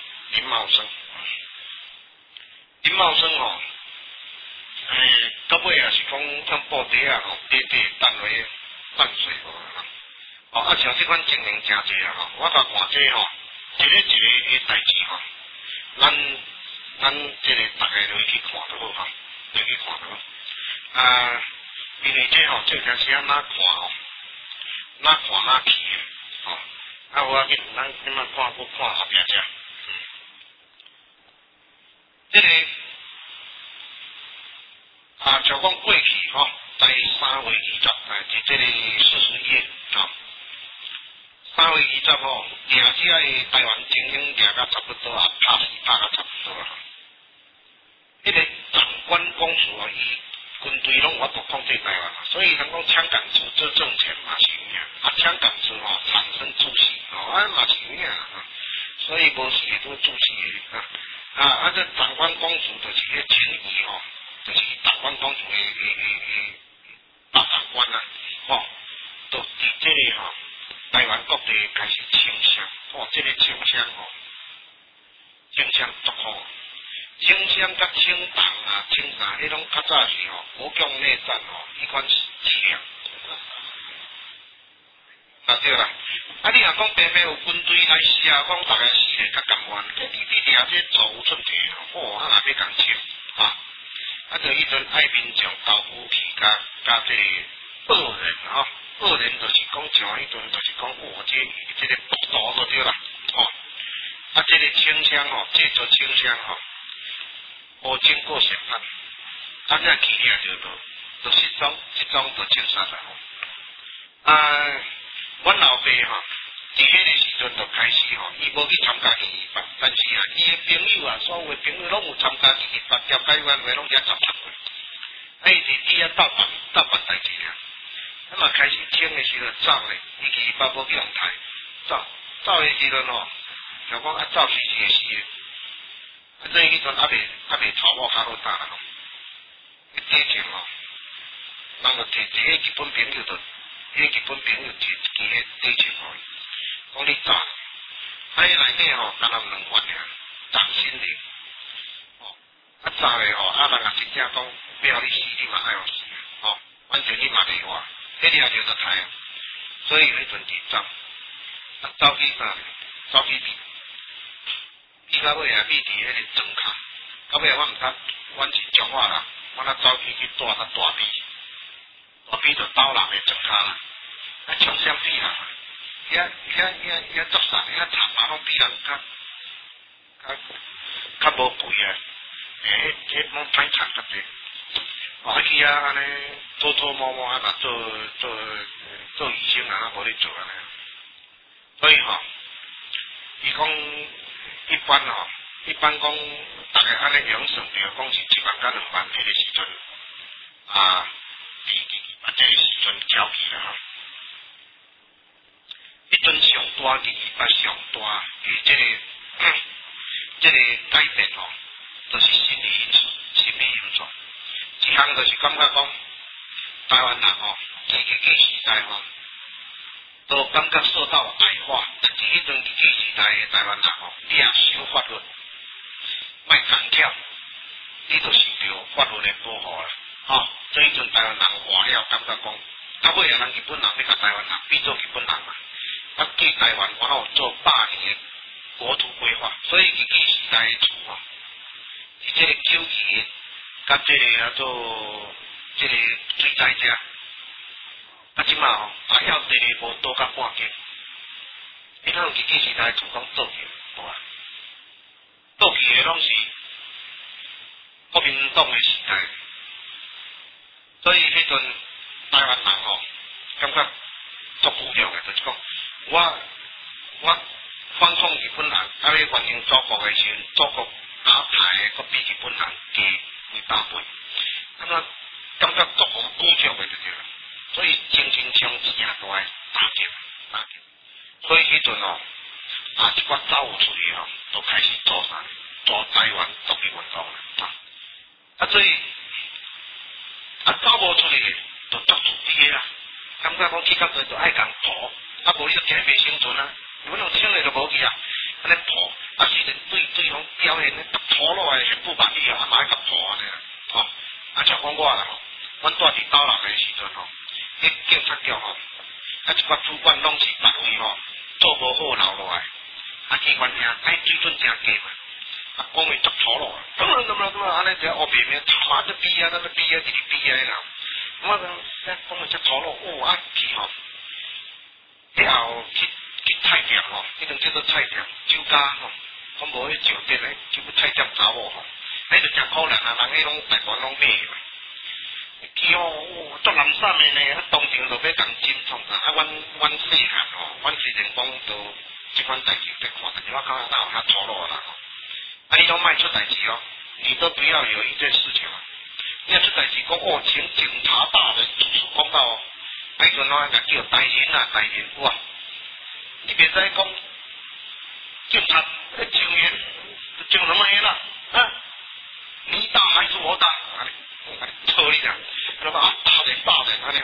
到尾也是讲向报纸地单位犯罪像这款证明真侪我甲看这一个代志咱这个大家落去看就好落去看就好。因为这件事哪看哪去有要紧，咱今仔看后壁遮。这个就讲过去在3月20是这个41页3月20赢这个台湾精英赢到差不多拍死拍到差不多迄个长官公署伊军队拢有法度控制台湾所以人讲枪杆子做政权嘛是有影枪杆子产生注释嘛是有影所以无时都注释的这长官公署就是迄情谊就是长官公署的大长官就伫这里台湾各地开始清乡这个清乡清乡足好清乡甲清党清啥迄种较早是国共内战迄款伎俩对啦你若讲偏偏有军队来写讲大家死的较甘愿你掠这做有寸题若要共清就迄阵爱民众投武器甲这个恶人恶人就是讲像迄阵就是讲这个毒毒就对啦这个清乡这做清乡无经过审判这起掠就失踪就枪杀阮老爸伫迄个时阵就开始吼，伊无去参加联谊班，但是啊，伊的朋友啊，所有的朋友拢有参加联谊班，交解员话拢也参加过。伊伫底下斗办代志啊，咁啊开始清的时候走咧，伊联谊班无去用台，走的时阵吼，就讲啊走死一个死的，啊这迄阵还未头毛较好打啦吼，之前吼，人就摕迄日本朋友就，迄日本朋友摕一支迄底钱互伊。讲你炸，啊！伊内底吼，干那有2元尔，掌心的，哦，啊炸咧吼，啊人也真正讲，要互你死，你嘛爱互死，哦，反正你嘛袂活，迄掠着就刣啊，所以迄阵就走，啊走去啥？走去比到尾啊，比伫迄个庄骹，到尾我毋知，阮是彰化啦，我那走去住大比就斗人的庄骹啦，啊冲啥比啦？遐作啥？遐茶马拢比人较无贵啊！迄拢歹读个者，哦，去啊安尼偷摸啊，若做医生啊，无咧做安尼。所以吼，伊讲一般讲，逐个安尼用算着，讲是1万甲2万迄个时阵啊，伫这个时阵交去啦吼。迄阵上大的上大的这个改变吼，就是心理因素。一项就是感觉讲，台湾人吼，这个时代吼，都感觉受到矮化。但是迄阵时代的台湾人吼，你也守法律，莫干跳，你就受到法律的保护啦。吼，所以迄阵台湾人活了，感觉讲，啊尾啊人日本人要甲台湾人变做日本人嘛。啊，对台湾我有做8年的国土规划，所以日据时代的厝吼，是这个9期甲这个做这个水灾者，啊即马吼啊要这个无多甲半间，你看日据时代的厝讲做起无啊，做起的拢是国民党的时代，所以迄阵台湾人吼感觉足富有的，就是讲。我反抗日本人，啊要欢迎祖国的时阵，祖国打牌的，佮比日本人加几大倍，感觉足互鼓掌的就对了。所以精神上真啊都爱打击。所以迄阵吼，啊一寡走有出去吼，就开始做啥？做台湾独立运动啦。啊所以啊走无出去，就足自卑啦。感觉讲去到这就爱共抱。啊，无你就惊袂生存啊！阮用穿的就无去啊，安尼破，啊是连对方表现咧拖落来全部把你啊，嘛爱甲破安尼啦，吼！啊，像讲我啦吼，阮住伫斗南的时阵吼，迄警察局吼，啊一寡主管拢是别位吼，做无好留落来，啊机关厅爱水准真低嘛，啊讲话足拖落，怎么安尼只黑白面，妈的逼啊，那个逼啊，就是逼啊啦，我讲话足拖落，哦啊去吼。了后去菜店吼，迄阵叫做菜店，酒家吼，我无迄酒店诶，叫菜店查某吼，迄就真可怜啊，人迄拢台湾拢买嘛。去吼，足难散诶呢，啊当场就要共针创啥，啊阮细汉吼，阮虽然讲都即款代志在看，但是我感觉哪有较错落啦吼。啊你拢莫出代志哦，你都不要有一件事情啊，你要出代志讲哦，请警察大人主持公道哦。迄阵我甲叫台人啊，台人哇！你别再讲警察警员警什么员啦？啊，你打还是我打？错一点，那么啊，大人安尼，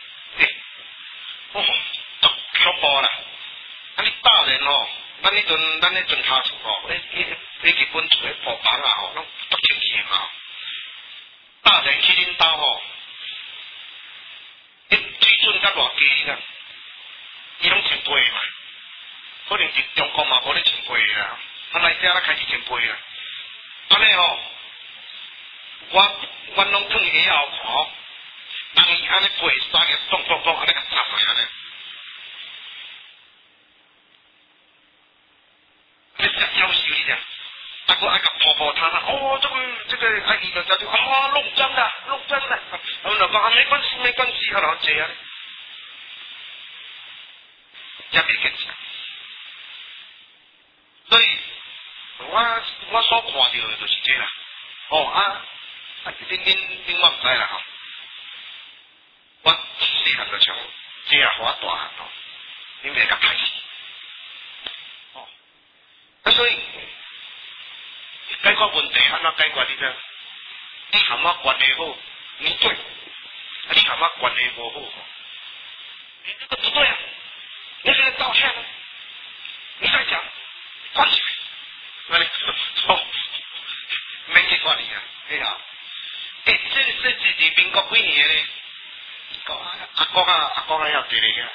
哦，足恐怖啦！啊，你大人哦，咱迄阵下厝哦，日本厝诶破房啊吼，拢足清气嘛。大人去恁兜吼。水准较偌低啦，伊拢穿背嘛，可能是中国嘛无咧穿背啦，啊来遮啦开始穿背啦，安尼吼，阮拢脱鞋后看吼，人伊安尼背三个咚安尼甲插落安尼，你只夭寿你只，啊佫爱甲婆他哦这个阿姨就就啊弄脏了，他们就讲啊没关系，啊然后这样。这边跟讲， 所以我所看到的就是这啦。恁我唔知啦吼。我细汉就像这也好大汉吼，你袂甲歹死。所以解决问题安怎解决？你知？你含我关系好，你对；你含我关系无好，你这个不对啊！你现在道歉了，你再讲，关起来。没结果你啊，对啊。这民国几年咧？阿公啊要对你个。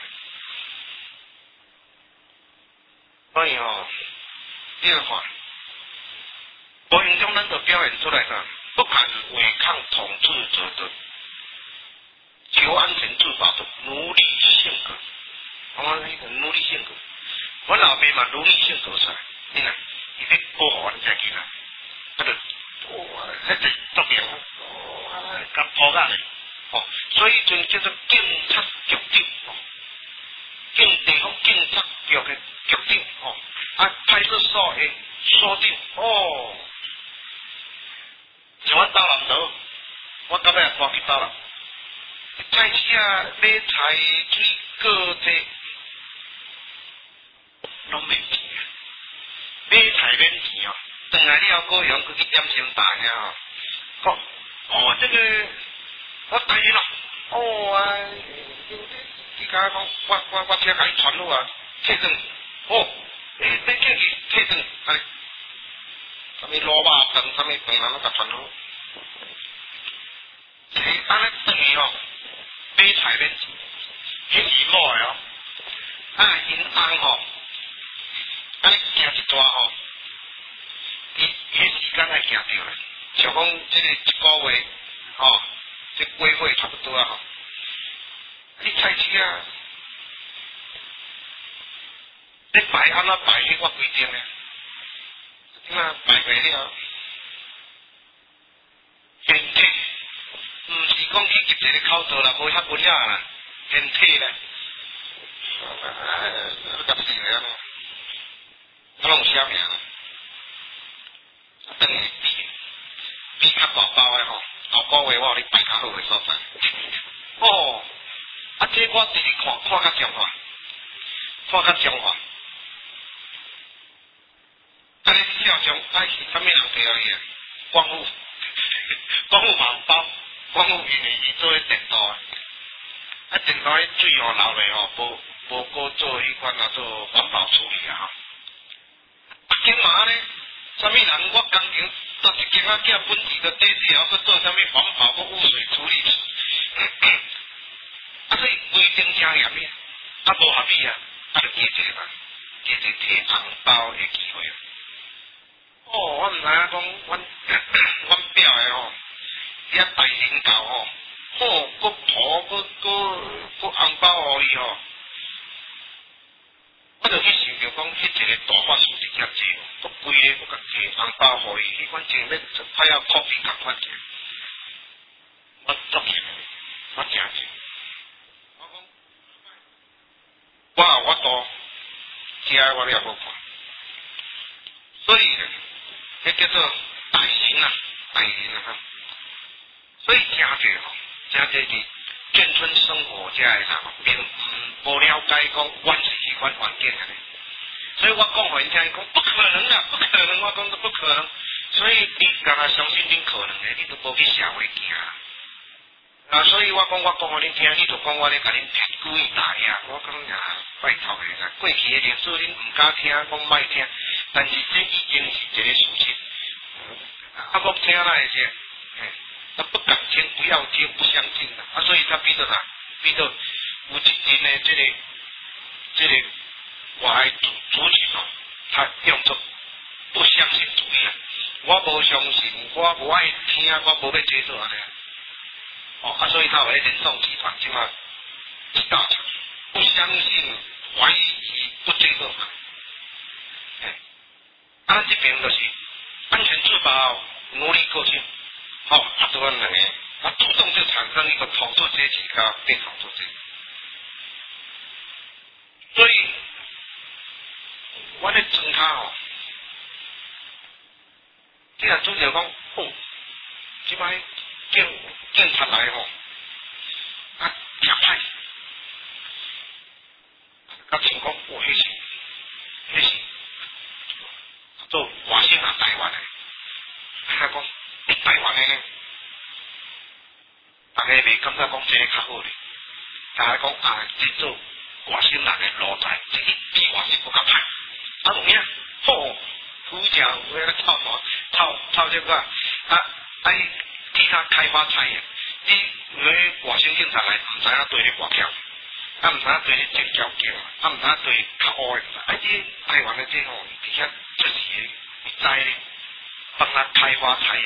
所以你要看，无形中咱就表现出来个，不敢违抗统治者的求安全自保的奴隶性格。我那个奴隶性格，我老爸嘛奴隶性格出来，你看，伊要保护人家囡仔，那就那就特别甲破解嘞，所以就叫做警察局长，地方警察局的局长，派出所的所长，像我斗南岛，我到尾也搬去斗南，菜市啊买菜水果这，拢免钱啊，买菜免钱转来了过用去点心大呀，这个我答应了，伊甲我讲，我听甲伊传好啊，退转，你叫伊退转，安尼，什么萝卜饭，什么饭，安尼甲传好，安尼转去买菜免钱，迄是某的因翁安尼行一段迄时间爱行着咧，像讲这个一个月，这几岁差不多啊，你菜市啊，你摆安怎摆迄我规定咧，摆过了，现体，毋是讲去入一个口罩啦，无遐稳呀啦，现体咧，甲死个啊，我拢有写名啦。等于比较大包的后个月我有你摆较好的所在。这我直直看较详化。安尼小将是啥物人摕互伊啊？光复嘛有包，光复因为伊做电鍍啊，电鍍迄水流落无过做迄款做环保处理啊今嘛呢？啥物人？我工程到一间寄本地的地质，然后去做啥物环保或污水处理，所以规定真严的，无合理啊，就记者嘛，记者摕红包的机会啊。我毋知影讲，阮表的遐大领导佫土佫红包互伊我就去想着讲，迄一个大法师是遮济，佫规个佫甲摕红包互伊，迄款前面就快要 copy 共款者，我作起，我诚济。我多，其他我了无看，所以呢，迄叫做大人啊，所以诚济伫眷村生活遮个并无了解讲阮是迄款环境安尼，所以我讲互因听，伊讲不可能啊，不可能，我讲都不可能，所以你敢若相信恁可能的，你都无去社会行所以我讲互恁听，你就讲我咧甲恁撇故意大呀，我讲拜托诶啦，过去诶历史恁毋敢听，讲莫听，但是这已经是一个事实，我听那一些，不敢听，不要听，不相信的所以他变做啥？变做有一群的这个我爱主体他用作不相信主义我无相信，我无爱听，我无要接受安尼所以他有联送集团即嘛一大场，不相信、怀疑、不接受这边就是安全自保、奴隶个性，都安两个，自动就产生一个统治阶级跟被统治阶级。所以，我咧庄脚既然主角讲，哦，即摆警察来吼，啊，抓歹，甲像讲，哦，迄是做外省啊，台湾的，啊讲，台湾的呢，大家袂感觉讲这个较好咧，大家讲啊，这做外省人的路财，这个比外省更较歹，啊有影，好。有食有迄臭这个伊其他开发产业，你外省警察来，毋知影对你外票，啊毋知影对你证交警，啊毋知影对较乌的，这台湾的这吼，而且出事的，你知咧，帮他开发产业，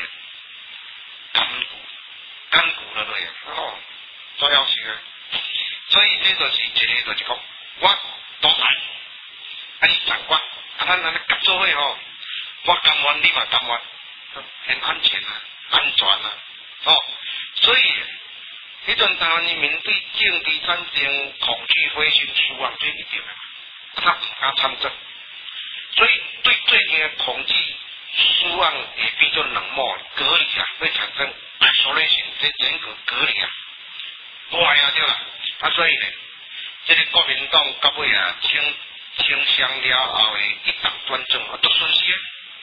干股了对啊，吼，主要是啊，所以这就是一个就是讲，我独裁，啊你长官，啊咱合作伙吼。我甘愿，你嘛甘愿，很安全啊，安全啊，哦，所以迄阵台湾人民对政治战争恐惧非常失望，这一定啊，他唔敢参政，所以对最近的恐惧失望会变做冷漠、隔离啊，会产生 isolation， 这人格隔离啊，坏啊对啦，啊所以呢，这个国民党到尾啊清乡了后的一党专政啊，都损失。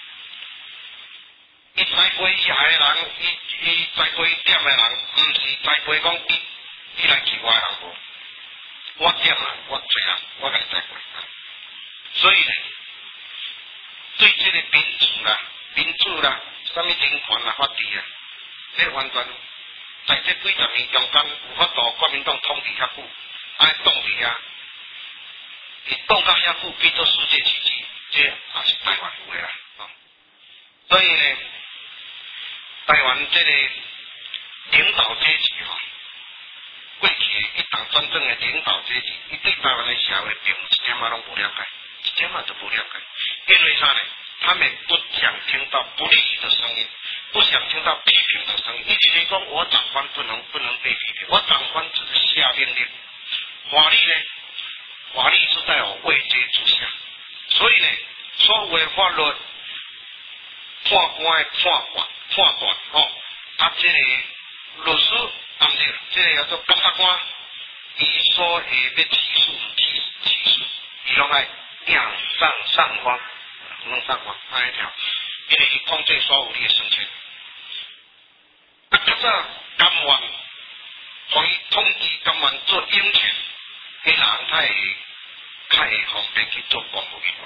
伊栽培野的人，伊栽培点的人，毋是栽培讲伊来欺负的人无。我点啊，我做啊，我甲你栽培。所以呢，对这个民主啦，什么人权啦、法治啊，这完全在这几十年中间有法度国民党统治较久，安挡伫啊，伊挡到遐久，变做世界奇迹，这也是台湾有的啦。所以呢。台湾这个领导阶级吼，过去一党专政的领导阶级，伊对台湾的社会并一点仔拢无了解，一点仔都不了解。因为啥呢？他们不想听到不利的声音，不想听到批评的声音。一直说我长官不能被批评，我长官只是下命令。法律呢？法律是在我位阶之下，所以呢，所有的法律判官的判断哦，啊，这个律师啊毋对，这个叫做检察官，伊所下要起诉，伊拢爱让上方，弄上方那一条，因为伊控制所有你的生权。啊，较早甘愿，互伊统治甘愿做鹰犬，迄人较会方便去做公务人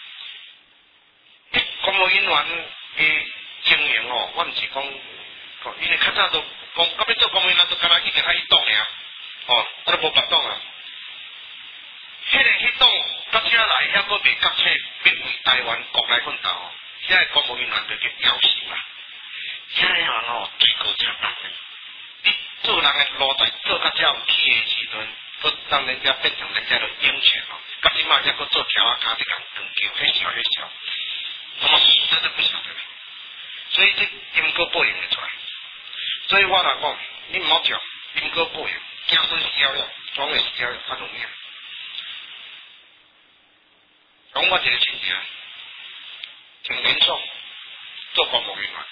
员。公务人员诶。经营哦，我毋是讲，因为较早都讲，到要做公务员，都敢若一直爱去党尔，哦，啊都无别党啊。迄党到遮来，还阁袂觉切，变为台湾国内奋斗哦。现在公务员就叫夭寿啦。现在人哦，最高吃饭的，你做人的路在做到遮有气的时阵，都让人家变成人家的鹰犬哦。到即马还阁做条啊卡，这共长叫，迄小，怎么真的不晓得。所以这因果报应会出来，所以我来讲，你唔好叫因果报应，惊死死了，总会死了，较容易。讲我一个亲戚，挺年爽，做公务员员。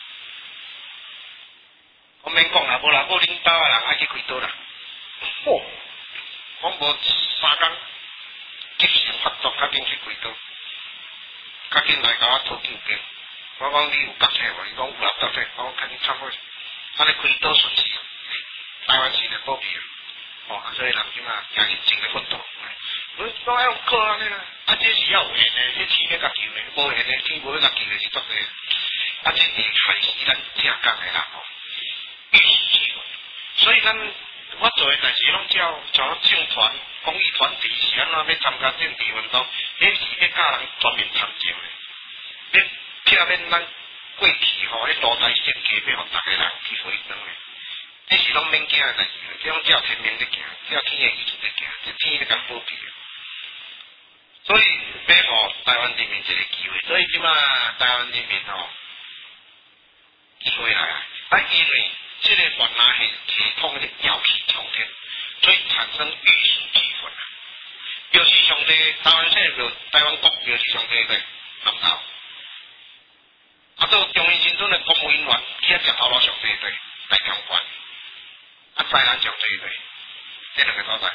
我免讲啦，无啦，无领导的人爱去开刀啦。嚯，我无3工，即时发作，较紧去开刀，较紧来甲我讨救兵。我讲你有觉切无？伊讲有啊，觉切。我讲赶紧插伙，安尼开刀顺势，台湾市的保庇啊，哦，所以人即嘛行去真个奋斗。我讲要靠安尼啦，啊，这是要有闲的，这天要甲救的，无闲的天无甲救的是作对。啊，这是害死咱正港的啦，吼，玉石俱焚。所以咱我做的代志拢叫像政团、公益团体是安怎要参加政治运动，你是要教人全面参政的，你。避免咱过去吼，迄路台设计要互逐个人去回转的，这是拢免惊的代志，这种照天命在行，照天的意思在行，这天在甲保庇。所以要互台湾人民一个机会，所以即马台湾人民吼机会来啊！啊，因为这个原来系统的妖气冲天，所以产生玉石俱焚啊！尤其上帝台湾台湾国尤其上帝在南投。啊，到中医先做阵的公务人员去遐食头路上济对，大强关，啊西南上济对，这两个所在，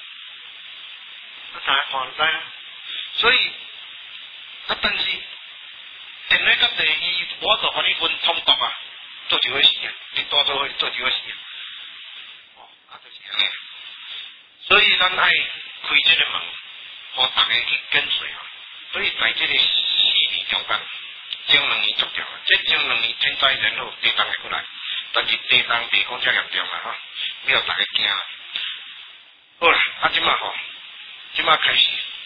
知看知啊。 所以但是电力甲第二，我就把你分冲突啊，做一回事啊，你多做做一回事啊，就是安尼。所以咱爱开这个门，互大家去跟随啊。所以在这个4年中间，前2年足掉，这前2年天灾人祸地震会过来，但是地震未讲遮严重啊哈，不要大家惊。好啦，即马吼，即马开始。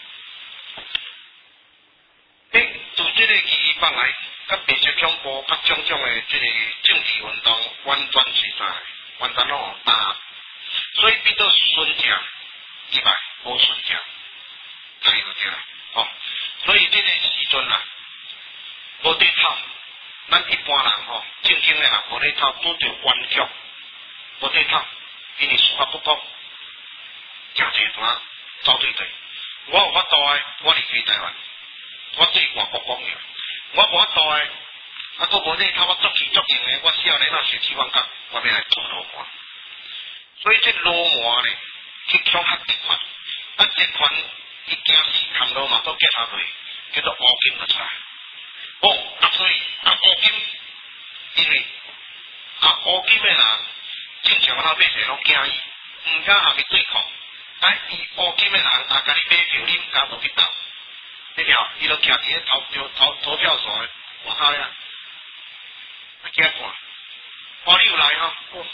自这个2月来，甲白色恐怖、甲种种的这个政治运动，完全是啥？完全拢打，所以变到顺正以外无顺正，睇到对啦，吼。所以这个时阵啊，无得透，咱一般人吼，正经的人无得透，拄着冤屈，无得透，因为司法不公，真济单走对对。我有法度的，我离开台湾。我对外国讲呀，我无法度诶，佫无得透，我足气足硬诶，我少年啊是希望甲我要来做罗马，所以这罗马咧去抢黑集团，集团伊惊死贪罗马都结合落，叫做乌金就出来。所以乌金，因为乌金诶人正常老百姓拢惊伊，毋敢下面对抗，伊乌金诶人甲你买票，你毋敢无去斗。你条，伊都徛伫咧投票所诶外口呀，惊看，你有来吼，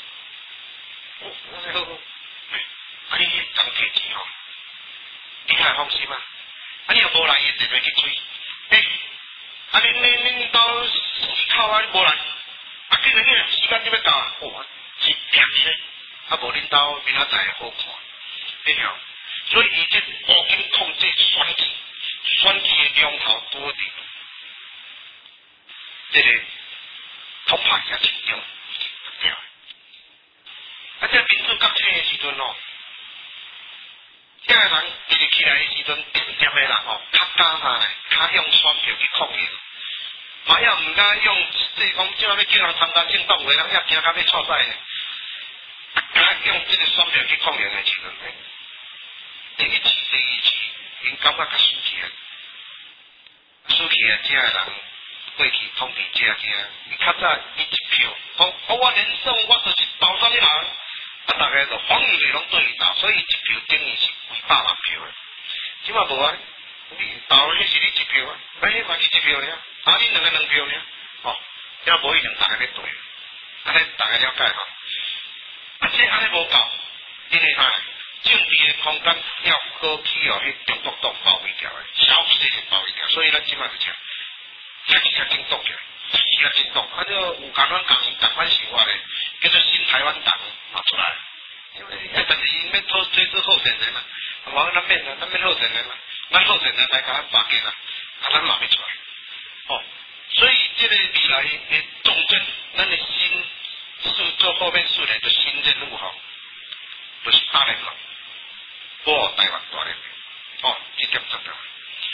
你当摕钱吼，你较会放心啊，你若无来，伊直袂去追，恁兜靠啊，你无来，紧时间就要到啊，是骗你咧，无恁兜明仔载好看，你条，所以伊这乌金控制选举。选举的两头多点，这个突破也成功，对啊。这民主革新的时阵哦，这个人一日起来的时阵，点的人哦，较敢下，较用选票去抗议，嘛也毋敢用，即是讲，即摆要叫人参加政党会，人也惊到要错赛呢，敢用这个选票去抗议的时阵，第一次，因感觉较舒气啊。输去啊，这个人过去统治这个，伊较早伊一票，讲我连胜，我就是投啥物人，大家就反应就拢对伊投，所以一票等于是200万票诶。即摆无啊，你投迄是你一票啊，迄嘛你一票尔，你2个2票尔，吼，这无一定大家咧对，安尼大家了解吼。这安尼无够，因为政治的空间要过去哦，迄中国党包围掉诶，消失就包围掉，所以咱即摆就讲，开始才进动起来，才进动，就有共款想法咧，叫做新台湾党出来，因为但是因要做这次候选人啊，无咱免候选人啊，咱候选人来甲咱发给啦，咱嘛未出来，所以这个未来的重点，咱的新做后面4年的新任务吼，就是8年嘛。台湾大人，这点重要。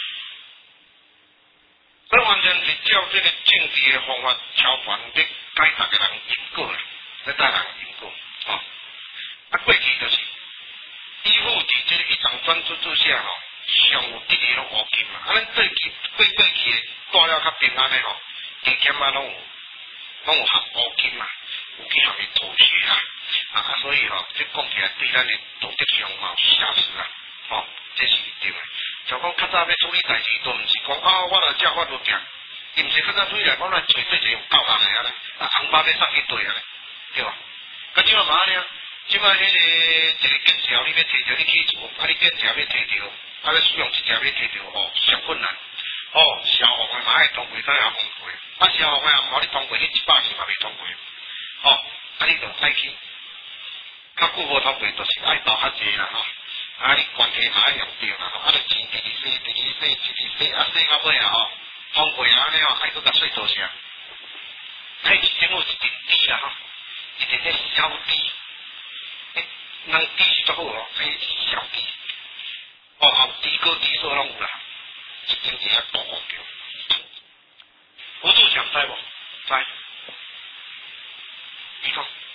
咱完全是照这个政治的方法操盘，要改大家人因果啦，要带人因果，过去就是依附伫这个一党专制之下吼，上有得利拢乌金嘛，咱过去的带了较平安的吼，加减拢有合乌金嘛，有去下面妥协啊，所以这讲起来对咱的道德上瑕疵啦，这是对的。就讲较早要处理代志，都毋是讲我来照法律行，伊毋是较早处理来，我来找对一个有够人的咧，红包要送去对咧，对吧？即摆嘛安尼啊，即摆迄个一个建条你要摕着你起厝，你建条要摕着，要使用一条要摕着，上困难。消防的嘛爱通过，咱也通过，消防的也毋好你通过，你100年嘛未通过，你就爱去。较久无通过，就是爱投较济啦你关系嘛爱用着啦就钱第二洗，洗到尾通过安尼爱搁甲税多些，政府一定低啦一定咧小低，人低是足好小低，低高低数拢有啦，一定是大目标。胡主强知无？知？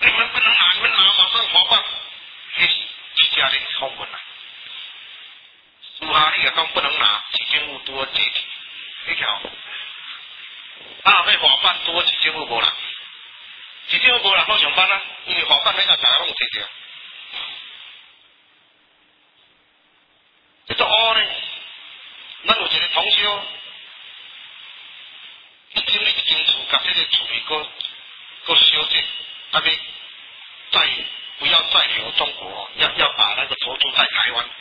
你们不能拿，你们拿马上滑板，迄是一家人访问啦。私下你也讲不能拿，市政府拄好解体，你瞧，要滑板拄好市政府无人，市政府无人好上班啊，因为滑板每个大家拢有摕着。这做乌呢，咱有一个同修，伊整理一间厝，甲这个厝里个修正，要不要再留中国，要把那个投注在台湾。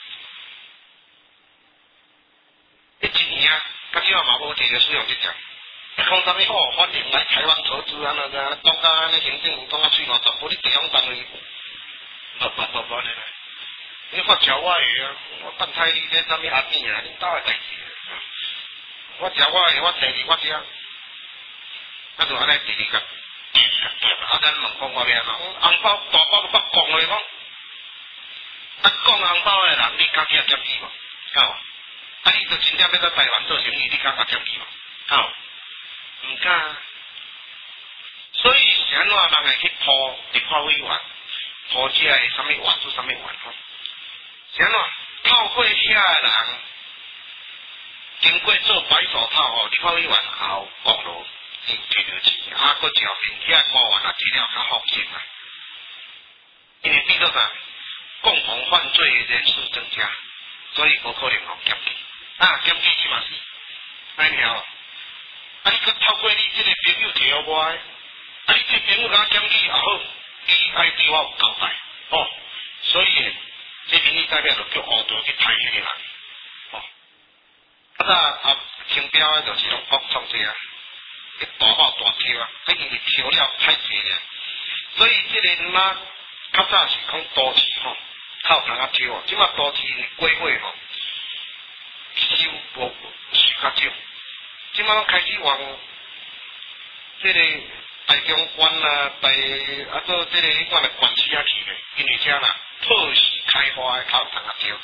一年啊，到即嘛无摕着使用这条。讲啥物好，欢迎来台湾投资啊！那个讲甲安尼行政讲啊水50，无你地方单位，无安尼啦。你发条我的啊，我等待你这啥物阿弟啊，恁兜的代志。我食我的，我第二我食，啊就安尼第二个。啊，咱问讲我要安怎？红包大包都捌讲的讲，啊讲红包的人，你敢去接济无？够？啊，你就真正要在台湾做生意，你敢接济无？够？唔敢。所以是安怎人会去铺立法委员，铺这个啥物员做啥物员吼？是安怎？透过遐个人，经过做白手套吼，立法委员后公路。摕着钱，啊，搁上面遐官员啊，治疗较放心啊。因为变做啥，共同犯罪人数增加，所以无可能互检举。啊，检举即嘛是，安尼晓？啊，你搁透过你这个朋友摕互我，啊，你这朋友甲检举也好，你爱对我有交代，哦，所以这民意代表就叫乌道去抬迄个人，哦，啊，清标的就是拢国创这啊。大爆大跳啊！因为跳了太济了，所以这个嘛，较早是讲都市吼，较有通啊跳啊。即马都市规划吼，收无较少。即马开始往这个大中关啊、做这个迄款的关市啊去咧，因为遮啦破市开发的较有通啊跳。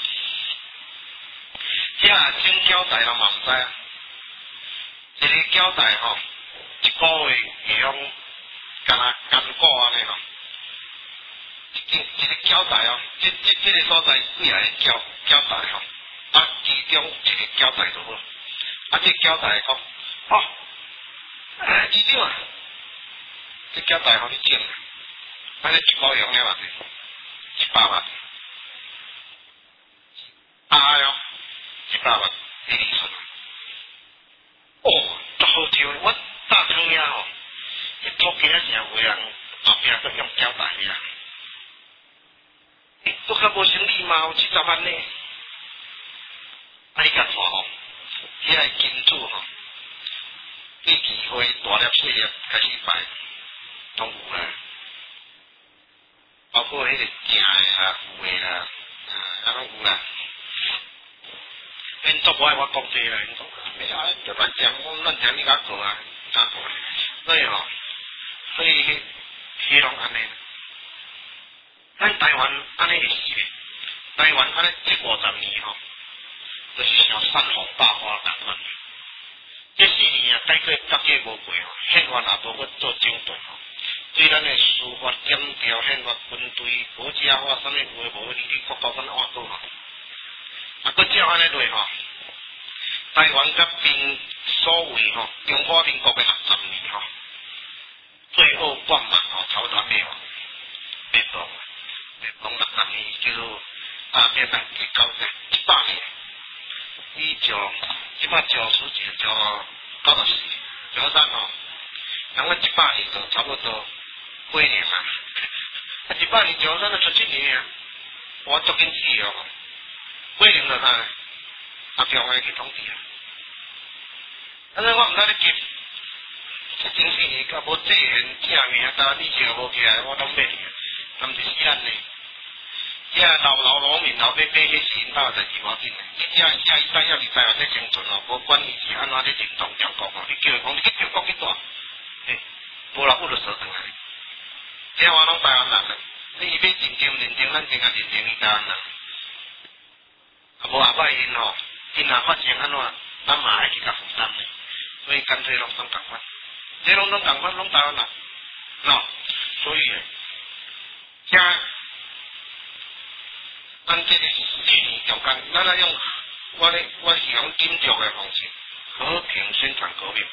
遮整胶带人嘛毋知啊，这个胶带吼。一个月会用，干那干果安尼吼，一个胶带哦，这个所在几来胶带吼，啊其中一个胶带就好，啊这胶带讲，哦，局长啊，这胶带互你整，啊这一个月用了偌济？100万，啊哟，100万，第二顺，哦，足好跳的，我。大坑呀吼，一托起啊，成有人后壁都用胶带呀。都较无生理嘛，有70万呢。啊，你甲看吼，遐个金主吼，对机会大粒细粒开始摆，拢有啦。包括迄个正的啦、有的啦，啊拢有啦。因做不爱我讲这啦，因讲，咩啊，就乱讲，我乱讲你甲做啊。所以吼，所以迄拢安尼，咱台湾安尼会死咧。台湾安尼这50年吼，就是像山洪大花共款。这4年啊，解决绝对无过吼，宪法也无去做整顿吼。对咱的司法检调、宪法军队、国家法啥物话无，你国家敢换过吼？啊，搁照安尼落吼，台湾甲并所谓吼中华民国的60年吼，最后半万吼头头灭亡，灭亡60年叫做变成去到100年，伊就即摆九十几就94、93吼，人阮100年就差不多几年啦，啊100年93就出7年啊，我足紧死哦，几年就啥？啊中央去统治啊。但是我毋知你急，这前4年甲无这现正名，甲你就无起来，我拢免去，但就是咱呢。这老农民老伯伯迄是因兜代志无紧诶，伊只下一代要是知影这生存哦，无管伊是安怎咧认同中国哦，你叫伊讲你去中国去住，无老母就锁转来。这我拢台湾人啊，你要认真，咱真啊认真去台湾人。啊无后摆因吼，因若发生安怎，咱嘛会去甲负担诶。所以干脆拢总共款，这拢共款，拢台湾人，喏，所以。 咱这个4年中间，咱来用我是用金属的方式和平宣传革命，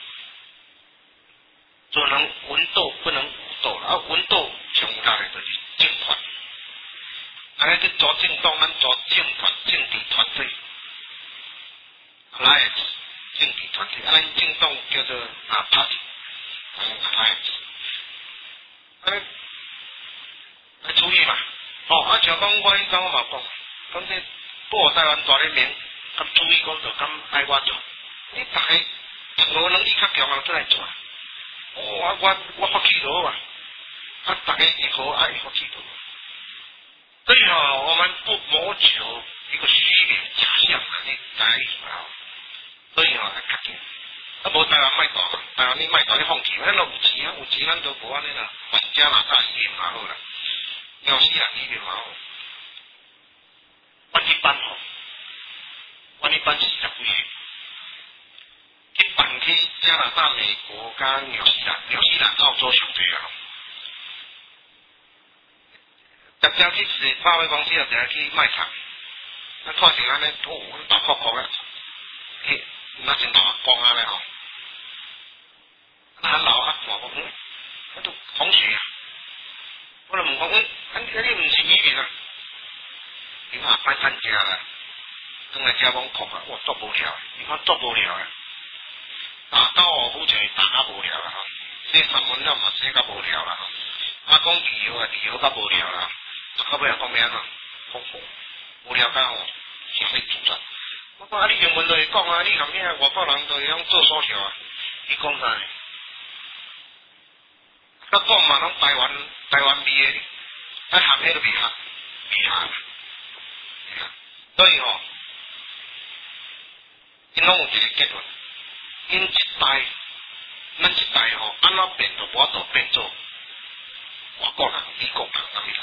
做人温度不能武斗了，温度上加的就是政团，安尼去做政党，咱做政治团队 ，alliance 政治团队，咱政党叫做party alliance， 安尼来注意嘛。像讲我迄阵我嘛讲这保台湾大人民，咁注意讲就咁爱我做，你大家无能力较强人出来做，我发起到啊，大家以后爱发起到，所以我们不谋求一个虚名假象啊，你知啊？所以要较紧，无台湾卖大，台湾你卖大你放弃，咱都有钱啊，有钱咱都无安尼啦，万家哪大医院嘛好啦。鸟死人医院嘛好，阮一班40几个，去办去加拿大、美国、加纽西兰、澳洲上多啊。常去是百货公司啊，常去卖场，看成安尼，大阔阔啊，那真大光啊咧吼，那老啊看我我都同学啊。我就问讲，你唔是医院啊？你看摆摊家啦，等来家讲哭啊，我做无了，你看做无了啊！打到我好像打到无了啦吼，写新闻了嘛写到无了啦吼，讲旅游到无了啦，到尾又讲咩啊？无了到吼，想你做啥？我讲你英文都会讲啊，你含咩外国人都会晓做手条啊？你讲啥？我讲嘛，拢台湾味的，咱含迄都未合，所以因拢有一个结论，因一代，咱一代安怎变都无法度变做外国人、美国人咁样。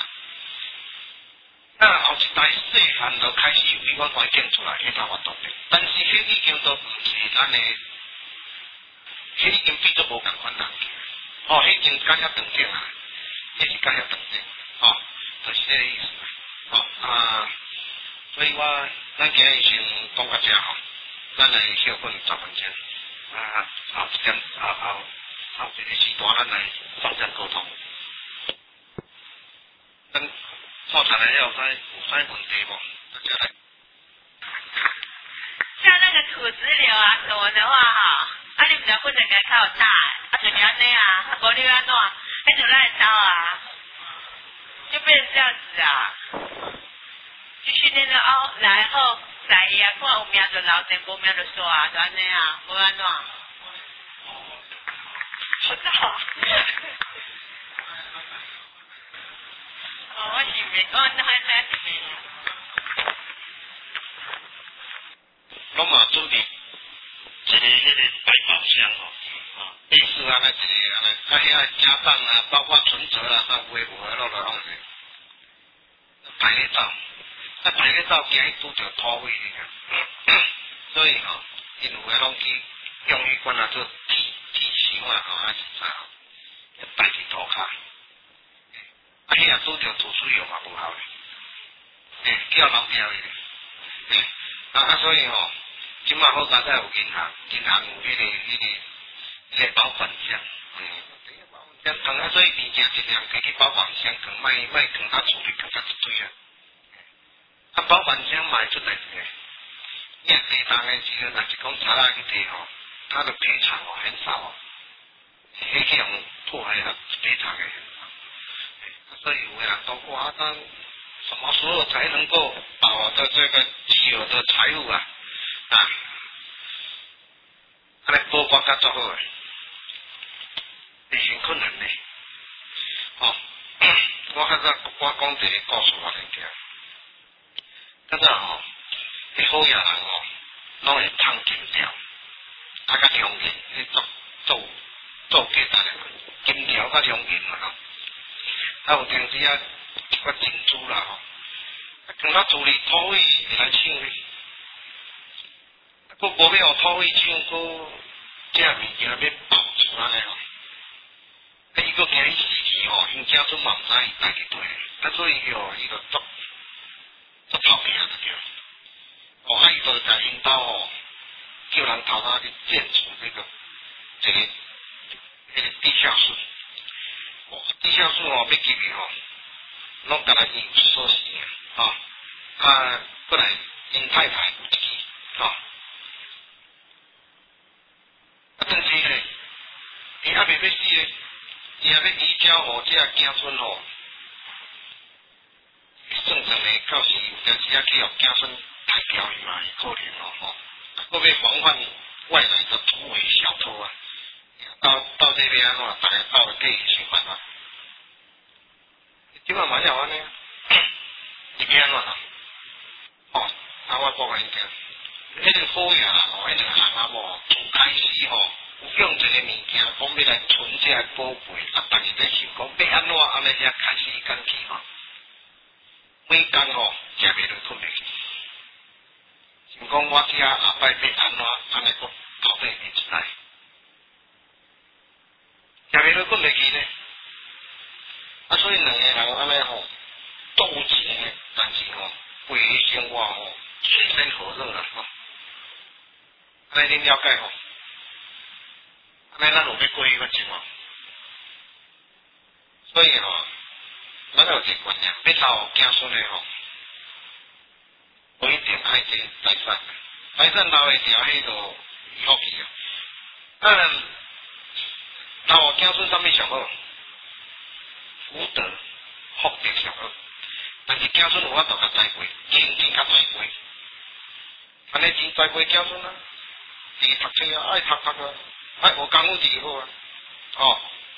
后一代细汉就开始有美国环境出来，迄头法度变，但是迄已经都唔是咱的，迄已经变做无共款人。迄已经加遐长点啊，迄是加遐长点，就是这个意思。所以咱今日先讲到这咱来休困10分钟，后一点后一个时段咱来上阵沟通。等坐下来有啥问题无？大家来。 像那个土石流啊什么的话你们的混整个较大，就是安尼啊，无你安怎？迄就来走啊，就变成这样子啊。就训练了然后在啊，看有命就留定，无命就煞啊，就安尼啊，无安怎？不知道。我是袂，我那是袂。 拢嘛注意一个迄个百宝箱类似安尼一个安尼，遐家当啊，包括存折啦，有诶无诶，落拢是排咧走，排咧走，惊伊拄着土匪个，所以因有诶拢去用迄款啊做铁箱啊，还是啥，摆伫涂骹，迄若拄着土水用嘛无效诶，叫老掉诶，所以即马好佳在有银行有迄个保管箱，保管箱放所以物件尽量摕去保管箱放，莫放较厝里放较一堆啊。保管箱嘛会出代志诶，你若地动诶时阵，若是讲查拉去摕它的赔偿很少迄去用破坏了赔偿诶。所以有诶人讲哇，当什么时候才能够把我的这个既有的财物安尼保管较足好诶，是真困难诶。我较早我讲一个故事互恁听。较早迄好野人拢会藏金条，较中银去做价值诶，金条较中银嘛有阵时一块珍珠啦放到厝里土匪会来抢去。佫无要土匪抢，佫这物件要爆出安尼伊佫惊伊死去，凶家孙嘛毋知伊带去对，啊所以吼，伊就做头命就对。哦，啊伊就在因兜吼，叫人头头去建筑这个迄个地下室。哦，地下室吼要入去吼，拢干那伊有锁匙啊，啊，过来因太太有一支，啊，但是咧，伊还未要死咧，伊还要移交互这子孙吼，算算咧，到时有阵时啊去互子孙抬轿去嘛，可能咯吼，搁要防范外来的土匪小偷啊，到这边安怎，大家到底想办法。即摆嘛要安尼，是变安怎啦？哦，啊我报给你听，迄个好呀吼，迄个人啊无，自开始吼，有用一个物件，讲要来存这个宝贝，啊，逐日在想讲要安怎安尼才开始干起吼，每工吼食袂落困袂去，想讲我遮下摆要安怎安尼个搞对面出来，食袂落困袂去呢？啊，所以两个人安尼吼斗钱，但是吼过日生活吼水深火热啦吼，安尼恁了解吼？安尼咱有要过迄个情况，所以吼，咱有一个观念，要操子孙的吼，不一定爱这财产，财产留会条迄个福气啊。留子孙啥物上好？福德、福德上好，但是子孙有法度甲栽培，真甲栽培，安尼真栽培子孙啊，伊读册啊，爱读啊，爱学功夫就好啊，哦，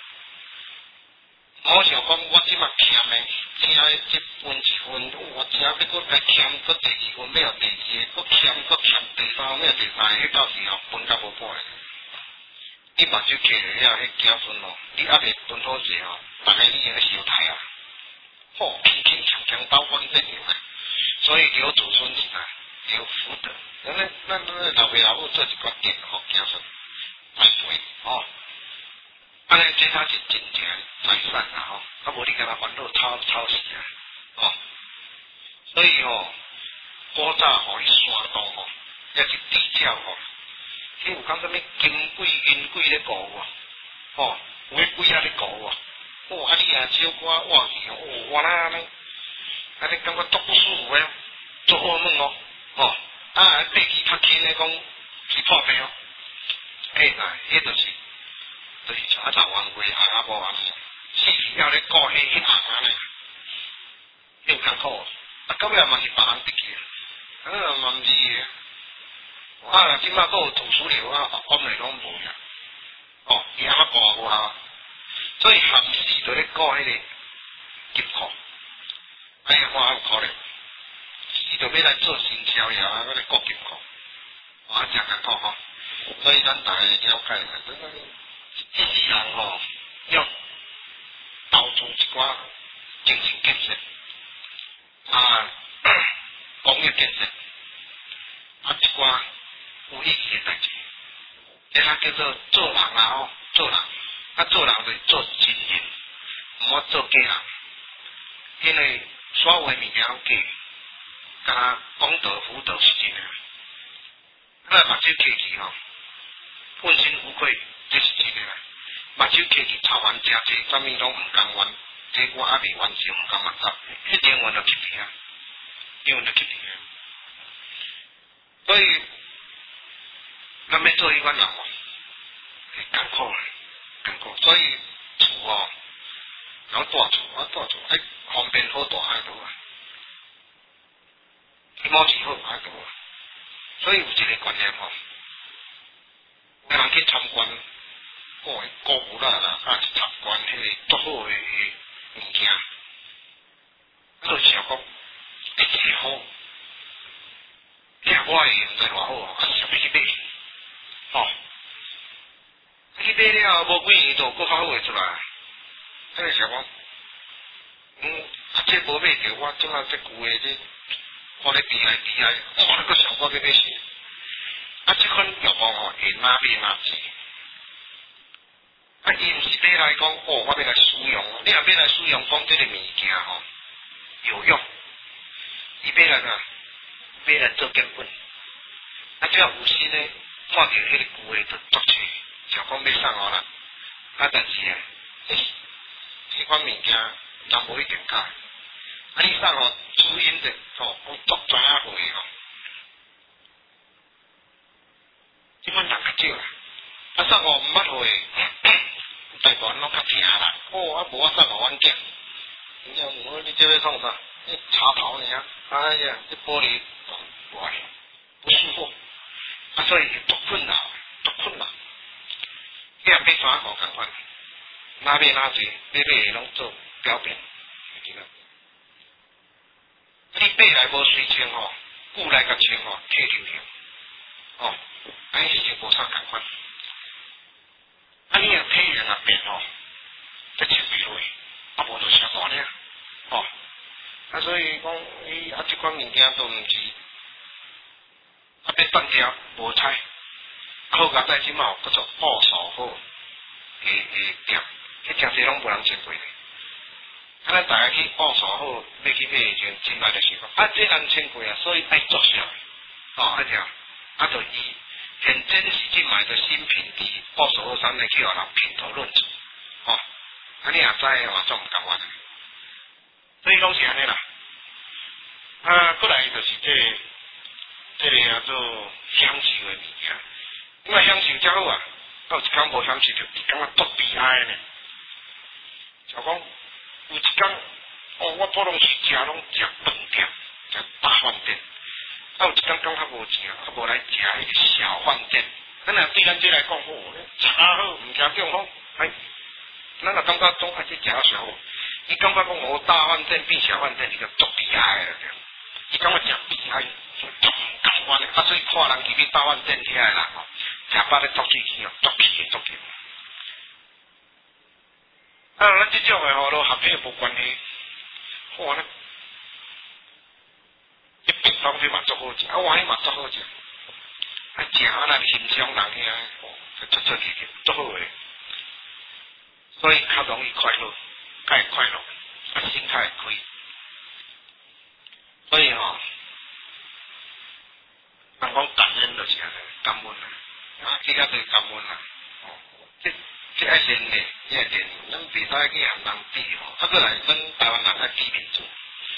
我想讲我即马欠的，请一分一分，我请要搁来欠搁第二分，要第二个，搁欠第三，要第三个，迄到时候分甲无半个。你目睭摕着遐迄子孙哦，你还袂分好势哦，逐个你个小台啊，吼，轻轻强强刀锋阵营啊，所以留子孙是啊，留福德。咱老爸老母做一决定，互子孙栽培哦，安尼这才是真正财产啊吼，啊无你干那烦恼吵死啊，哦，所以吼，古早吼迄山洞吼，也是地窖吼。迄有讲啥物金龟、银龟咧顾啊，吼，有迄龟仔咧顾啊，哦，啊你啊小可活去哦，我那安尼感觉足不舒服诶，做噩梦哦，吼，啊爬去较轻诶讲是破病哦，呐，迄就是像老王龟阿婆安尼，死去了咧顾迄红安尼，迄有艰苦，啊到尾嘛是别人得去，嘛毋是诶。啊，即摆阁有图书楼啊，我们拢无呀。哦，伊阿顾无效，所以含时就咧顾迄个金库，哎呀，我有可能，伊就要来做行销呀，要来顾金库，我真艰苦吼。所以咱大家了解啦，这世人吼要投资一寡精神建设，啊，工业建设，啊一寡。有意义的代志，这下叫做做人啊吼，做人，啊做人就是做真人，毋好做假人，因为所有的物件拢假，敢若功德福德是真的，咱目睭客气吼，问心无愧，这是真的啦。目睭客气操完真济，啥物拢毋甘愿，这我还未完成，毋甘愿走，迄灵魂就去去啊，灵魂就去去啊，所以。咱要做迄款人哦，艰苦啦，艰苦。所以厝哦，然后大厝，方便好大爱多啊，毛钱好爱多啊。所以有一个观念吼，有人去参观，哦，古物啦，啊去参观迄个足好诶物件，就想讲，真好，我会用在偌好哦，啊想要去买。哦，去买了无几年就搁较好会出来，迄个想讲，这无买着，我即马这旧的这，看咧低来，哇，搁想我要买新，啊，这款欲望吼会哪买哪济，啊， 伊毋是要来讲，我要来使用，你若要来使用讲这个物件吼有用，伊要来啊，要来做根本。只要有心呢，看到迄个句话就读出，想讲要送我啦。但是啊，这款物件人无一定教。你送互主因的吼，我足知影会吼。即款人较少啦。送互毋捌会，大部分拢较听啦。无我送互阮囝。你这要创啥？你插头尔，哎呀，这玻璃坏，不舒服。所以多困扰。你若要啥个共款，哪买哪济，买的拢做表面，记得。你买来无水清吼，久来甲清吼，铁流流，哦，安尼是无啥共款。你若体型啊变吼，就清袂落，无就啥大尔，哦，所以讲伊即款物件都毋是。要断掉无采，好佳在即嘛有叫做报仇好诶店，迄诚济拢无人见过咧。咱大家去报仇好，要去买时阵，进来就是讲，这人见过啊，所以爱作效，条，就伊现真是即卖的新品伫报仇好上面去互人评头论足，你也知诶话，总毋共款。所以拢是安尼啦。过来就是这个叫做享受的物件，因为享受才好啊，有一天无享受着，感觉足悲哀呢。就讲有一天，我普通时食拢食饭店，食大饭店，有一天感觉无钱，无来食迄个小饭店。咱若对咱这来讲，差好，毋惊中风，咱若感觉总还是食小好。伊感觉讲我大饭店变小饭店，伊就足悲哀了，伊感觉真悲哀。共款的，所以看人去大饭店遐个人吼，食饱咧作水去哦，作气。咱即种的吼，都合体无关系。咱一便当去嘛足好食，我迄嘛足好食。食咱欣赏人遐，足足好诶。所以较容易快乐，较会快乐，心态会开。所以吼。人讲感恩就是安尼，感恩啦，其他就是感恩啦。这爱练咧，你爱练，咱袂使去和人比吼。过来，咱台湾人爱比民主，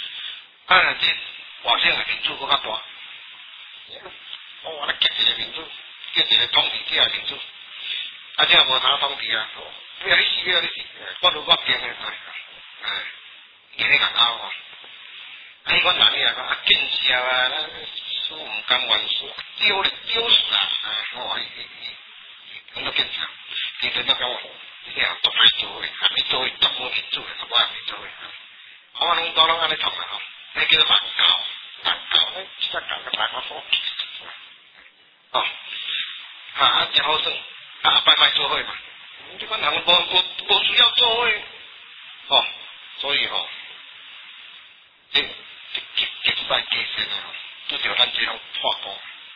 这外省的民主搁较大。我来结一个民主，结一个统治者的民主，这无啥统治啊，你死，我都我惊诶，伊咧甲拗吼，迄款人咧讲见笑啊，输毋甘愿输，丢死啊！伊都见笑，伊真正讲我，你啊都歹做诶，你做诶足无民主诶，我也袂做诶。我拢都拢安尼创啊吼，迄叫做乱搞，即只搞个大家伙，真好耍，拜做伙嘛。即款人无需要做伙，所以这世界线啊。拄着咱这种破功，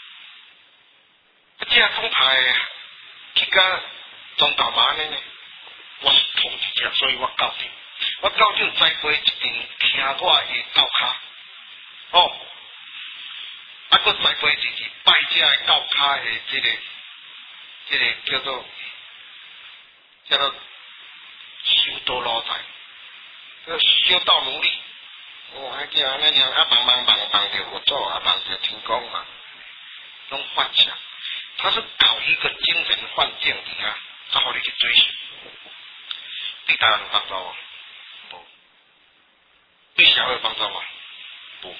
这讲台去甲中岛嘛安尼呢，我是统治者，所以我校长，栽培一定听我的教卡，搁栽培一支拜者的教卡的这个叫做修道老在，修道奴隶。叫安尼样忙着佛祖忙着天公嘛，拢幻想。他是搞一个精神幻境底下，然后你去追寻。对台湾有帮助吗？无。对社会有帮助吗？无。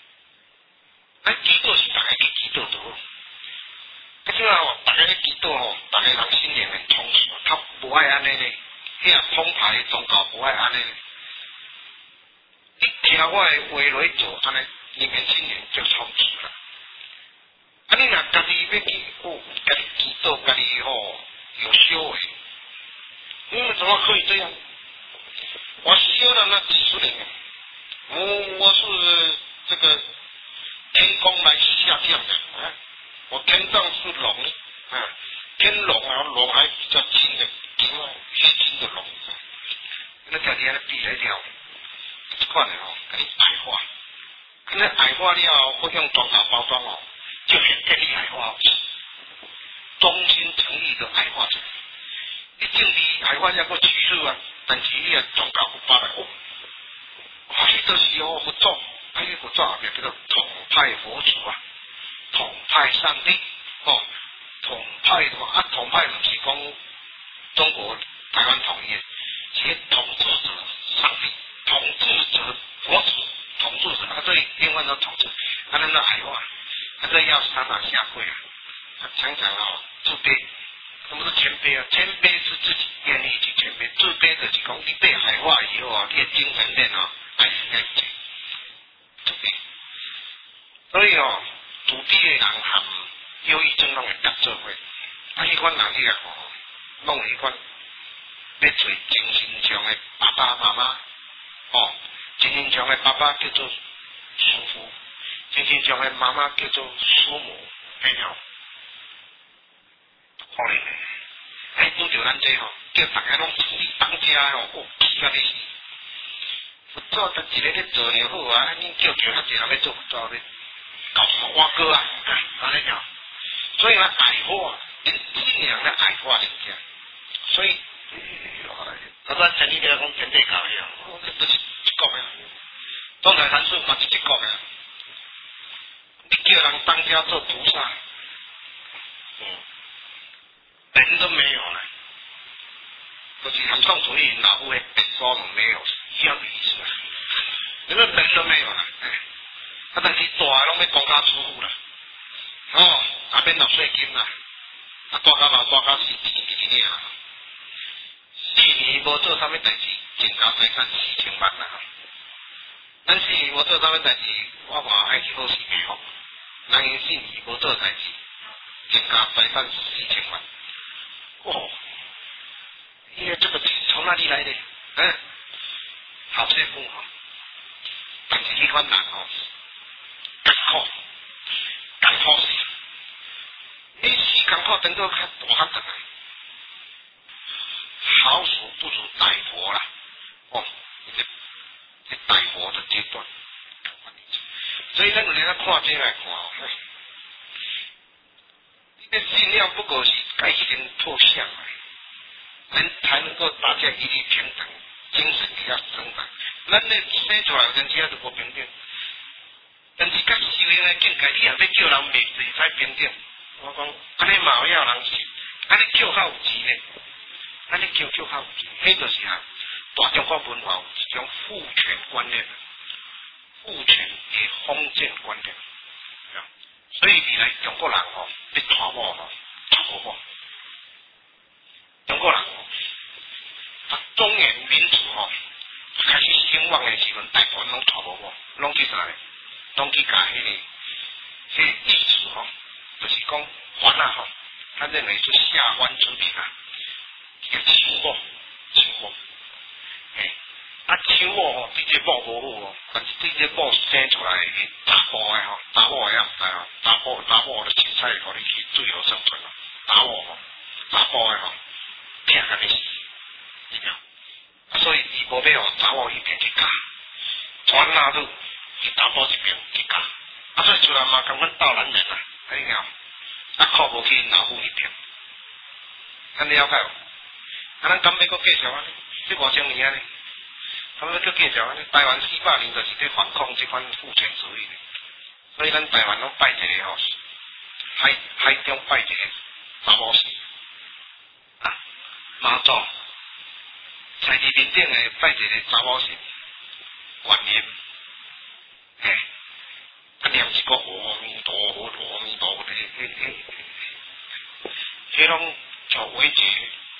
祈祷是大家去祈祷就好。即个大家去祈祷吼，大家人心灵很通顺，他无爱安尼呢。遐通派的宗教无爱安尼。你听我的话来做，安尼你们心灵就充实了。你若家己要去家己祈祷，家己有修为，你们怎么可以这样？我修了那几十年，我是这个天公来下降的，我天上是龙，天龙啊，龙还比较轻的， 金的龙，那条天比来条，这款的吼，给你矮化，那矮化了，我用装法包装哦，就很更厉害化，忠心诚意的矮化出来。你政治矮化了个趋势啊，但是你啊装到不800万，哇，这都是哦佛祖，啊，这佛祖后面叫做统派佛祖啊，统派上帝，哦。统派的话，统派不是讲中国台湾统一，是统治者上帝，统治者佛祖，统治者，所以另外都统治，咱那矮化，这要上哪下跪啊？常常自卑，什么是谦卑啊？谦卑是自己愿意去谦卑，自卑就是讲你被矮化以后你的精神面还是该自卑，所以自卑的人含忧郁症拢会搭做伙，迄款人去啊，弄迄款要找精神上的爸爸妈妈，精神上的爸爸叫做叔父，精神上的妈妈叫做叔母，嘿了，可怜的，拄着咱这叫大家拢处理当家气甲你死，佛祖得一个咧做就好啊，恁叫叫较济人要做佛祖咧，搞什么挖哥啊，安尼条。所以呢，矮化，尽量的矮化人家。所以，咱前几天讲天地教呀，这都是一国呀。东海禅师嘛是一国呀。你叫人当家做菩萨，人都没有了，就是很宋主义脑部的说我没有一样的意思啊。你说人都没有了，但是大拢要公家出户了。啊免纳税金啦，大家嘛大家是钱啊，4年无做啥物代志，增加财产4000万啦。咱4年无做啥物代志，我话爱去好事未好。咱4年无做代志，增加财产4000万。这个钱从哪里来的？好羡慕但是迄款人艰苦，艰苦死。你死艰苦等到较大较长，好鼠不如歹佛啦。这歹佛的阶段，所以咱有咧看这来看你的信仰不过是改先破相啊，人才能够大家一律平等，精神也要平等。咱咧生出来人家都无平等，但是甲修行的境界，你也要叫人袂随才平等。我讲，安尼嘛有人信，安尼叫较有钱呢，安尼叫较有钱，迄就是大中国文化有一种父权观念，父权的封建观念。所以你来中国人要娶某娶无某。中国人中原民族开始兴旺的时阵，大部分拢娶无某，拢去啥咧？拢去甲迄意思就是讲还啊他认为是下官之品啊，叫抢某，抢某对这某无好但是对这某生出来的查甫的查某的也唔知查某的凊彩互你去自由生存查甫的骗甲你死，所以伊无要查某一边去嫁，全拉入去查甫一边去嫁，所以出来嘛，感觉大男人啊，哎呀。靠无去老母一片，咱了解无？咱敢要搁继续啊？这5000年啊呢？咱要搁继续啊？台湾400年就是在反抗这款父权主义的，所以咱台湾拢拜一个海中拜一个查某神妈祖，菜市面顶的拜一个查某神观音，念一个阿弥陀佛，阿弥陀佛的，迄拢叫伪节。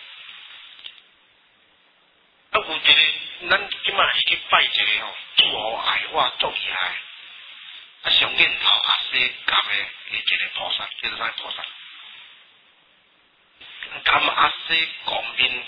有一个，咱即马是去拜一个自我爱化足厉害，上念头西甘的一个菩萨，叫做啥菩萨？甘西光明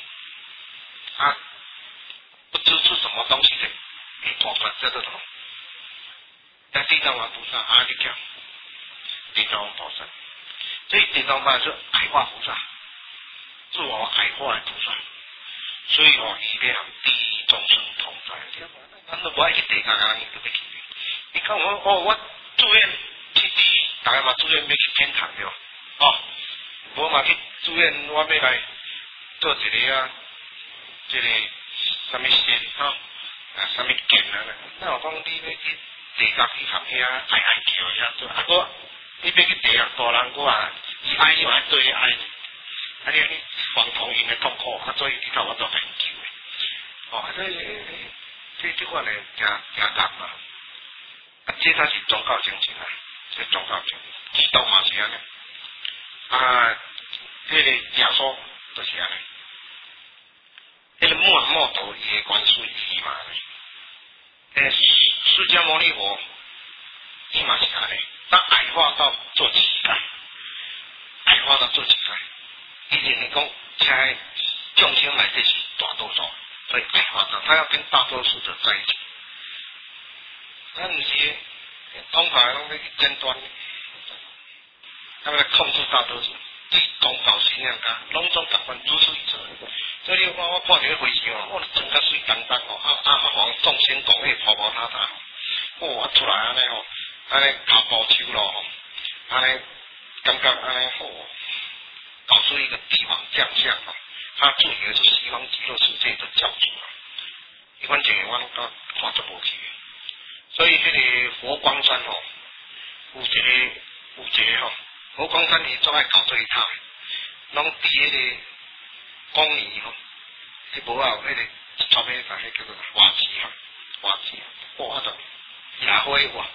不知出什么东西的，菩萨叫做什么？在地藏王菩萨阿弥陀，地藏王菩萨，所以地藏王是矮化菩萨，自我矮化的菩萨。 所以吼，伊要含地狱众生同在。咱都无爱去地下人去去。你讲我住院去地狱，大家嘛住院要去天堂对吧？无嘛去住院，我要来做一个啊，这个什么仙什么剑啊？那我讲你要去地下去含遐爱叫遐做，我你要去地下大人我啊，伊爱你嘛对爱你，你防同因的痛苦，所以你头我做研究的。这款的真难嘛。这才是宗教精神啊，这宗教精神，基督嘛是安尼。迄个耶稣就是安尼，迄个莫陀伊的观世音嘛呢。释迦牟尼佛伊嘛是安尼，他矮化到做乞丐，矮化到做乞丐。以前你讲，现众生内底是大多数，所以矮化到他要跟大多数的在一起。咱毋是宗派拢要去尖端，他们来控制大多数。对宗教信仰家，拢总共款如此一做。所以我看一个飞机我整个水当当往众生讲迄泡泡塔塔，出来安尼安尼头部手咯安尼感觉安尼搞出一个帝王将相他注意的是西方极乐世界的教主一款情形我看足无去。所以迄个佛光山有一个佛光山伊总爱搞做一塔，拢伫迄个公园迄无啊，迄个专门把迄叫做花旗就野花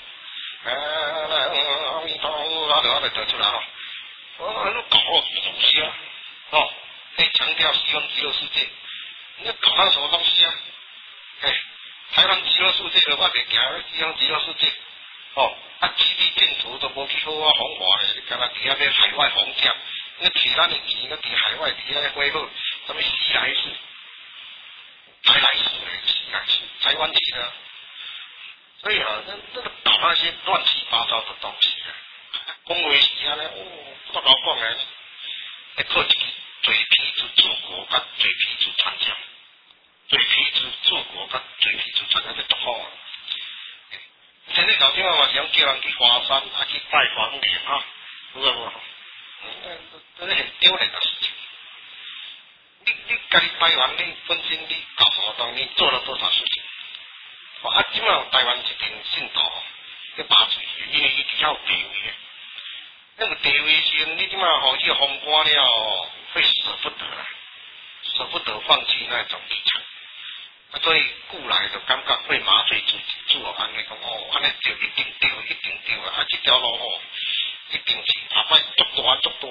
阿弥陀佛，我就得出来那搞东西啊，你强调西方极乐世界，你搞到什么东西啊？台湾极乐世界的我袂行西方极乐世界，基地建筑都无去好红华咧，干那伫遐要海外红奖，你摕咱的钱，个伫海外伫遐花好，什么西来寺、台来寺嘞，西来寺，台湾去的，所以那个搞那些乱七八糟的东西讲话是安尼，不老讲诶，会靠一个嘴皮子治国，甲嘴皮子传教，嘴皮子治国，甲嘴皮子传教，这多好啊！现在头先嘛是讲叫人去华山去拜黄莲有无？这是很丢脸的事情。你家己台湾，你本身你搞活动，你做了多少事情？即马台湾一定信徒要拔嘴，因为伊比较有地位。那个地位时，你即马互伊风光了，会舍不得啦，舍不得放弃那种立场。所以故来就感觉会麻醉自己，安尼讲安尼就一定对这条路一定是下摆足大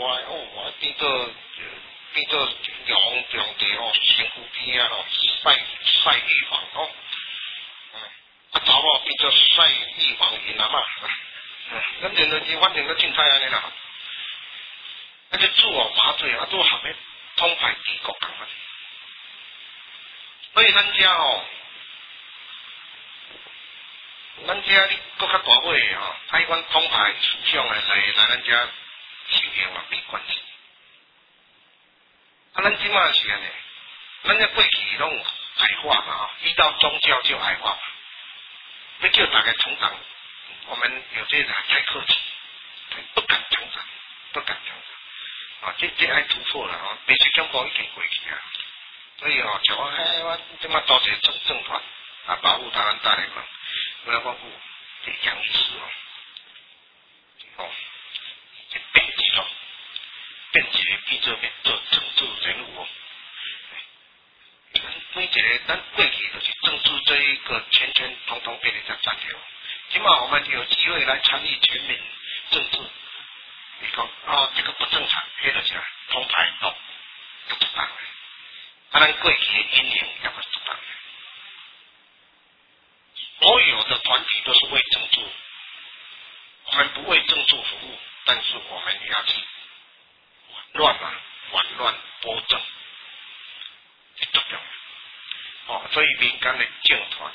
变做玉皇上帝身躯边晒玉皇查某变做晒玉皇因阿嬷，反正都凊彩安尼啦。这麻醉都含咧通排帝国共款。所以咱遮你搁较大尾台湾统派思想来咱遮受用没关系。咱即马是安尼，咱遮过去拢矮化嘛遇到宗教就矮化嘛，要叫大家成长，我们有些人太客气，不敢成长这爱突破了美式中国已经过去所以像我即马组一个政团保护台湾大联盟，为了保护杨医师变一个变做政治人物每一个咱过去就是政治这一个圈通通被人家占掉，起码我们有机会来参与全民政治。你讲这个不正常，迄就是通派不当的。咱过去的阴影也不知道。所有的团体都是为政治，我们不为政治服务，但是我们也要去玩乱波政，这重要。所以民间的政团，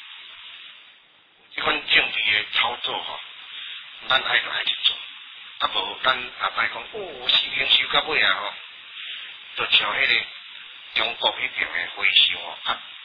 这款政治的操作咱爱去做，无咱阿伯讲，修行修到尾就像迄个中国迄边的回收哦，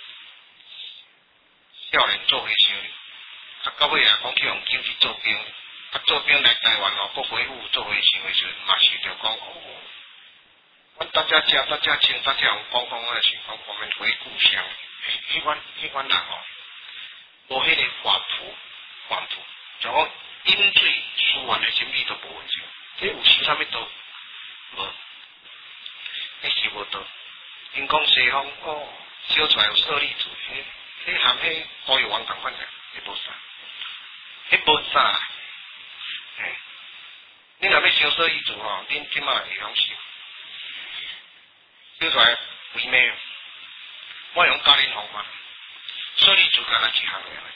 少年做回收，到尾啊讲去用经济做兵，做兵来台湾哦，搁恢复做回收的时阵，嘛是着讲哦，阮大家请，大家用讲的是讲我们回故乡，迄款人哦，无迄个反扑，就讲饮水思源的心理都无稳定，这有时啥物都无，迄是无道。因讲西方哦，烧出来有舍利子，迄含迄古药丸共款的，迄无啥，迄无啥。你若要烧舍利子吼，恁即马会晓烧，烧出来肥美。我用家庭方法，舍利子干那一项尔。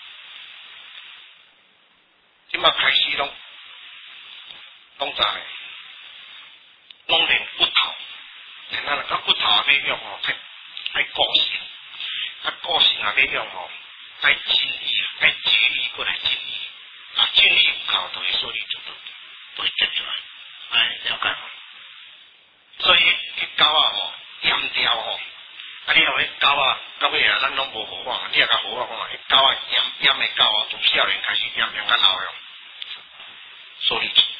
即马开始拢啥个，拢练骨头。然后甲骨头也要用吼，爱固性，固性也要用吼，爱精力，爱节力过来精力，精力有够就会舍利子都会结出来，了解吗？所以迄狗啊吼，腌条吼，你若迄狗啊，到尾啊，咱拢无好法，你若甲好法讲，迄狗啊腌的狗啊，从少年开始腌到老了，舍利子。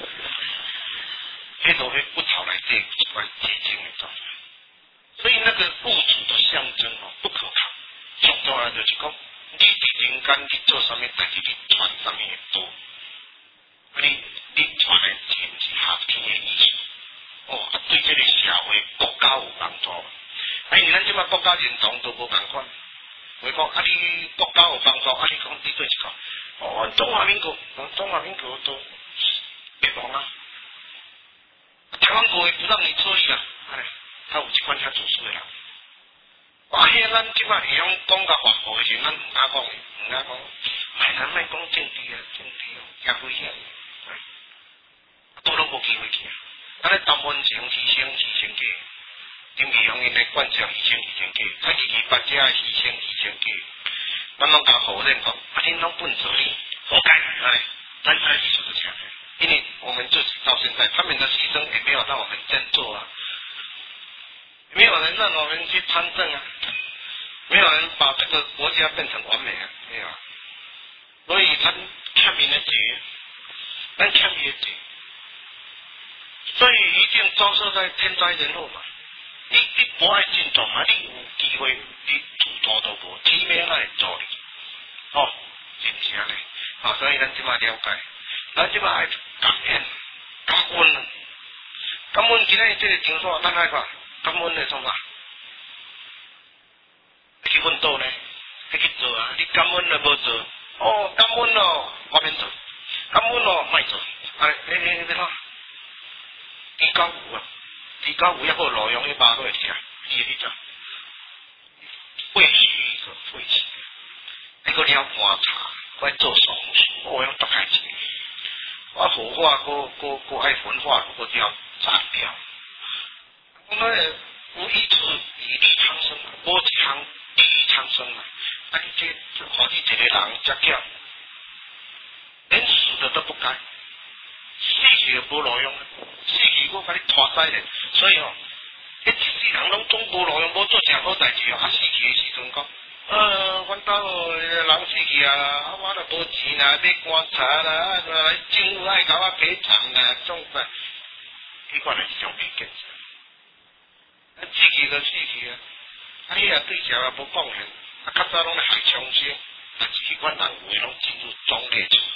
迄种迄骨头来这一块结晶的状态，所以那个物主的象征哦不可靠。最重要就是讲，你伫人间你做啥物代志，你传啥物会多，你传的是毋是合天的意思？哦，对这个社会国家有帮助。因为咱即马国家认同都无共款，话讲你国家有帮助，你讲你对一个，中华民国都灭亡啊。台湾国会不让你处理啊，他有一款遐自私的人。迄咱即摆会晓讲甲环保的时候，咱毋敢讲，咱莫讲政治哦，惊危险，都拢无机会去啊。咱咧谈温情牺牲价，丁义雄因咧贯彻牺牲价，他28者牺牲价，咱拢甲否认讲，恁拢笨责任，活该，咱意思是这样。因为我们自己到现在，他们的牺牲也没有让我们振作啊，没有人让我们去参政啊，没有人把这个国家变成完美啊，没有。所以咱欠伊的债，咱欠伊的债，所以一定遭受在天灾人祸嘛。你不爱进动嘛，你有机会你主导都无，天命来助你，是不是安尼？所以咱即马了解。咱即摆爱感恩、感恩，感恩今日这个场所，咱爱看感恩的创啥？你去奋斗呢？你去做啊？你感恩了无做？感恩咯，我免做；感恩咯，莫做。你看，猪脚有啊，猪脚有抑好路用，迄肉都会吃，你知？废墟个废墟，你个了观察，我做松树，我用大开钱。我火化，个爱焚化，个掉炸掉。我们无一处以利苍生，无一项地狱苍生啊！你这好你一个人才叫，连死的都不该，死去就无路用，死去我甲你拖死咧。所以一世人拢总无路用，无做正好代志死去的时阵讲。阮兜人死去啊，我都无钱啦，要棺材啦，来政府爱甲我赔偿啦，种个，迄款是种偏见。死去就死去啊，你也对社会无贡献，较早拢咧害创伤，但是迄款人有诶拢进入中列处。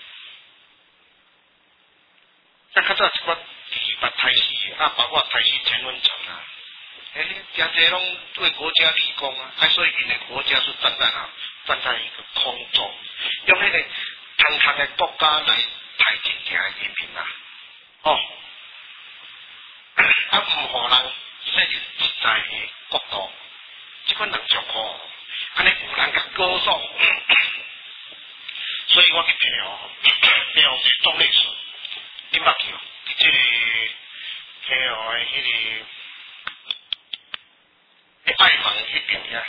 较早一款28胎死的，包括胎死前温层啊。真侪拢为国家立功啊！所以因的国家是站在哪？站在一个空中，用那个堂堂的国家来抬真正的人民啊！唔互人说是实在的国度，这款人上苦，安尼有人甲歌颂，所以我去票是中历史，你捌去哦？伫这个票的迄个。爱房迄边呀，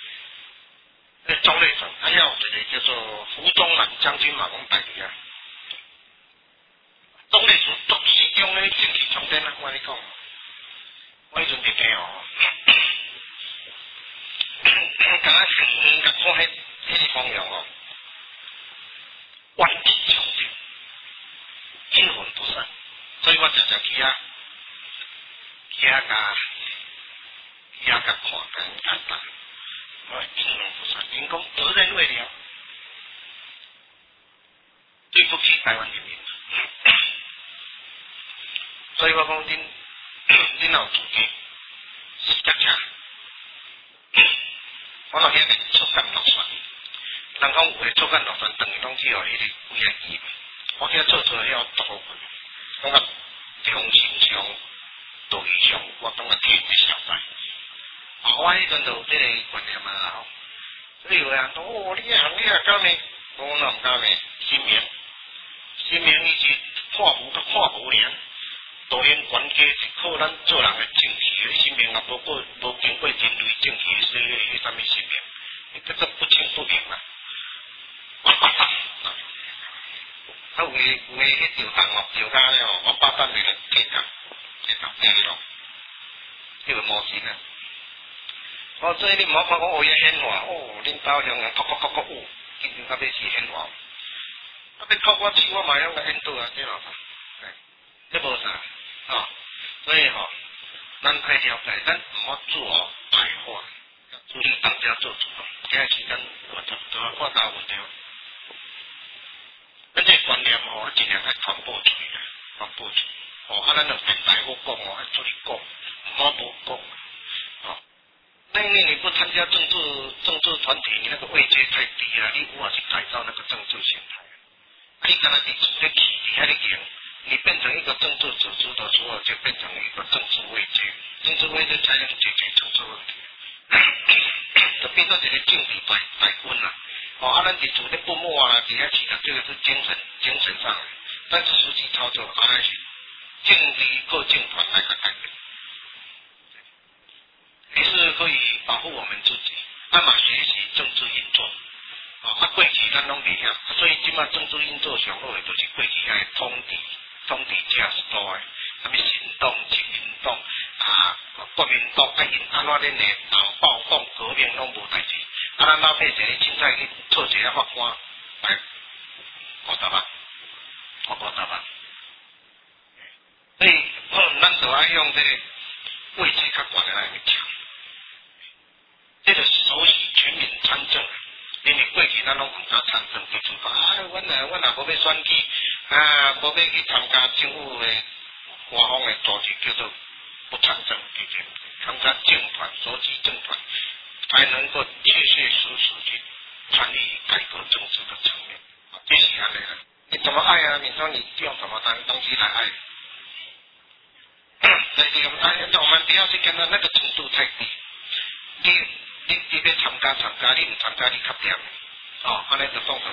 中内省还有一个叫做胡宗南将军嘛，讲代理啊。中内省读四中的政治重点啊，我跟你讲， 我迄阵伫听哦，敢若是甲看迄个方向哦，万体长青，阴魂不散，所以我常常去甲看，简单，我阴魂不散，因讲责任未了，对不起台湾人民，所以我讲恁有自己是脚车，我若遐个触感落船，人讲有诶触感落船，等于拢只有迄个几个字，我遐做出来了多份，感觉中心上、道义上，我感觉天地小在。我迄阵就有这个观念啊，所以有人讲哦，你也敢咩？我哪唔敢咩？新明伊是看无尔。导演关键是靠咱做人的正气的性命啊，无经过人类正气的迄啥物性命，你这不清不明啊！有诶迄吊灯哦，吊架咧哦，我8担你来铁架咯，迄个模型啊！哦，所以你毋好看我学嘢显化哦，恁兜乡人哭哦，今天到尾是显化，啊，你哭我手我嘛样个显倒啊，这咯，这无啥。所以咱爱了解，咱唔好自我矮化，要注意当家做主。现在时间我差不多看到问题，咱这观念尽量爱传播出去，咱就平台好讲爱出去讲，唔好无讲。那你不参加政治团体，你那个位阶太低了，你无法去改造那个政治形态。你敢若伫自己起伫遐里行。你变成一个政治组织的时候，就变成一个政治位阶，政治位阶才能解决政治问题，就变做一个政治大军啦。咱伫厝咧不满啊，伫遐起的这个是精神上的，但是实际操作还是建立各政团来个改变。于是可以保护我们自己，嘛学习政治运作。过去咱拢袂晓，所以即马政治运作上好的就是过去遐统治者是多的，什么行动、亲运动国民党因安怎恁的暴动革命拢无代志，咱老百姓凊彩去做一个法官来50万，我50万，所以咱就爱用这个位置较悬的来去抢，这个熟悉全民参政。因为过去咱拢唔敢参政，就是讲阮也无要选举，无要去参加政府的官方的组织，叫做不参政，就是参加政团、熟悉政团，才能够确实去参与改革政治的层面。这是安尼啦。你怎么爱啊？你说你用什么东西来爱？所以我们不要去跟到那个程度太低。你要参加，你唔参加你较掂，安尼就当成，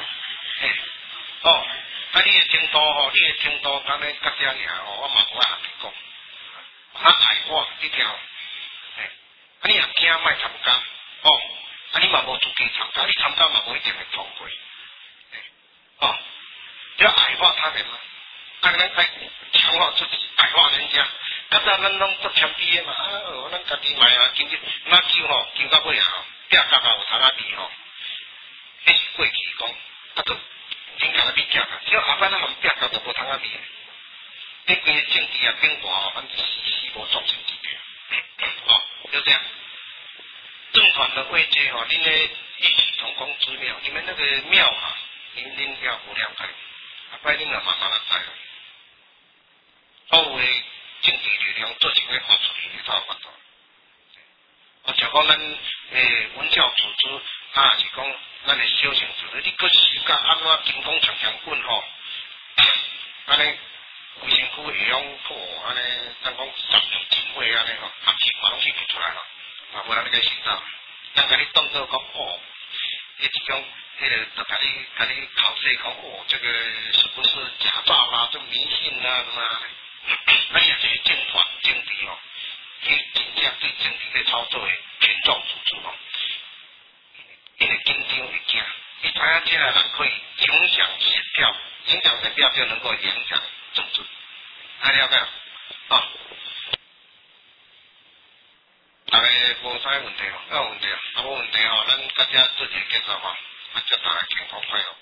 你的程度，安尼较遮尔，我嘛无爱你讲，爱我你听，你若惊莫参加，你嘛无资格参加，你参加嘛无一定会通过，要矮化他人嘛，咱爱强化自己，矮化人家。较早咱拢做枪毙的嘛，咱家己买啊，经手经到尾拼甲有通比迄是过去讲，都真甲比拼只要后摆咱含拼甲就无通比。你规个政治变化反正死无做成一个，就这样。政团的位阶恁的异曲同工之妙，你们那个妙恁要不了解，后摆恁就慢慢来知啦。有诶。政治力量做一个发出去，你才有法度。像讲咱文教组织，是讲咱的小型组织，你搁是甲安怎金光长枪棍安尼规身躯会用安尼咱讲10年前会安尼合起嘛拢去不出来无人个寻找，咱甲你当作讲迄一种迄个就甲你考试讲这个是不是假造啦，这迷信啦什么？咱也是政团、政治去真正对政治咧操作的群众组织因为紧张会惊，你知影这个人可以影响选票就能够影响政治，了解哦，要有问题啊，啊无问题吼，咱大家做一个结束吼，啊祝大家幸福快乐。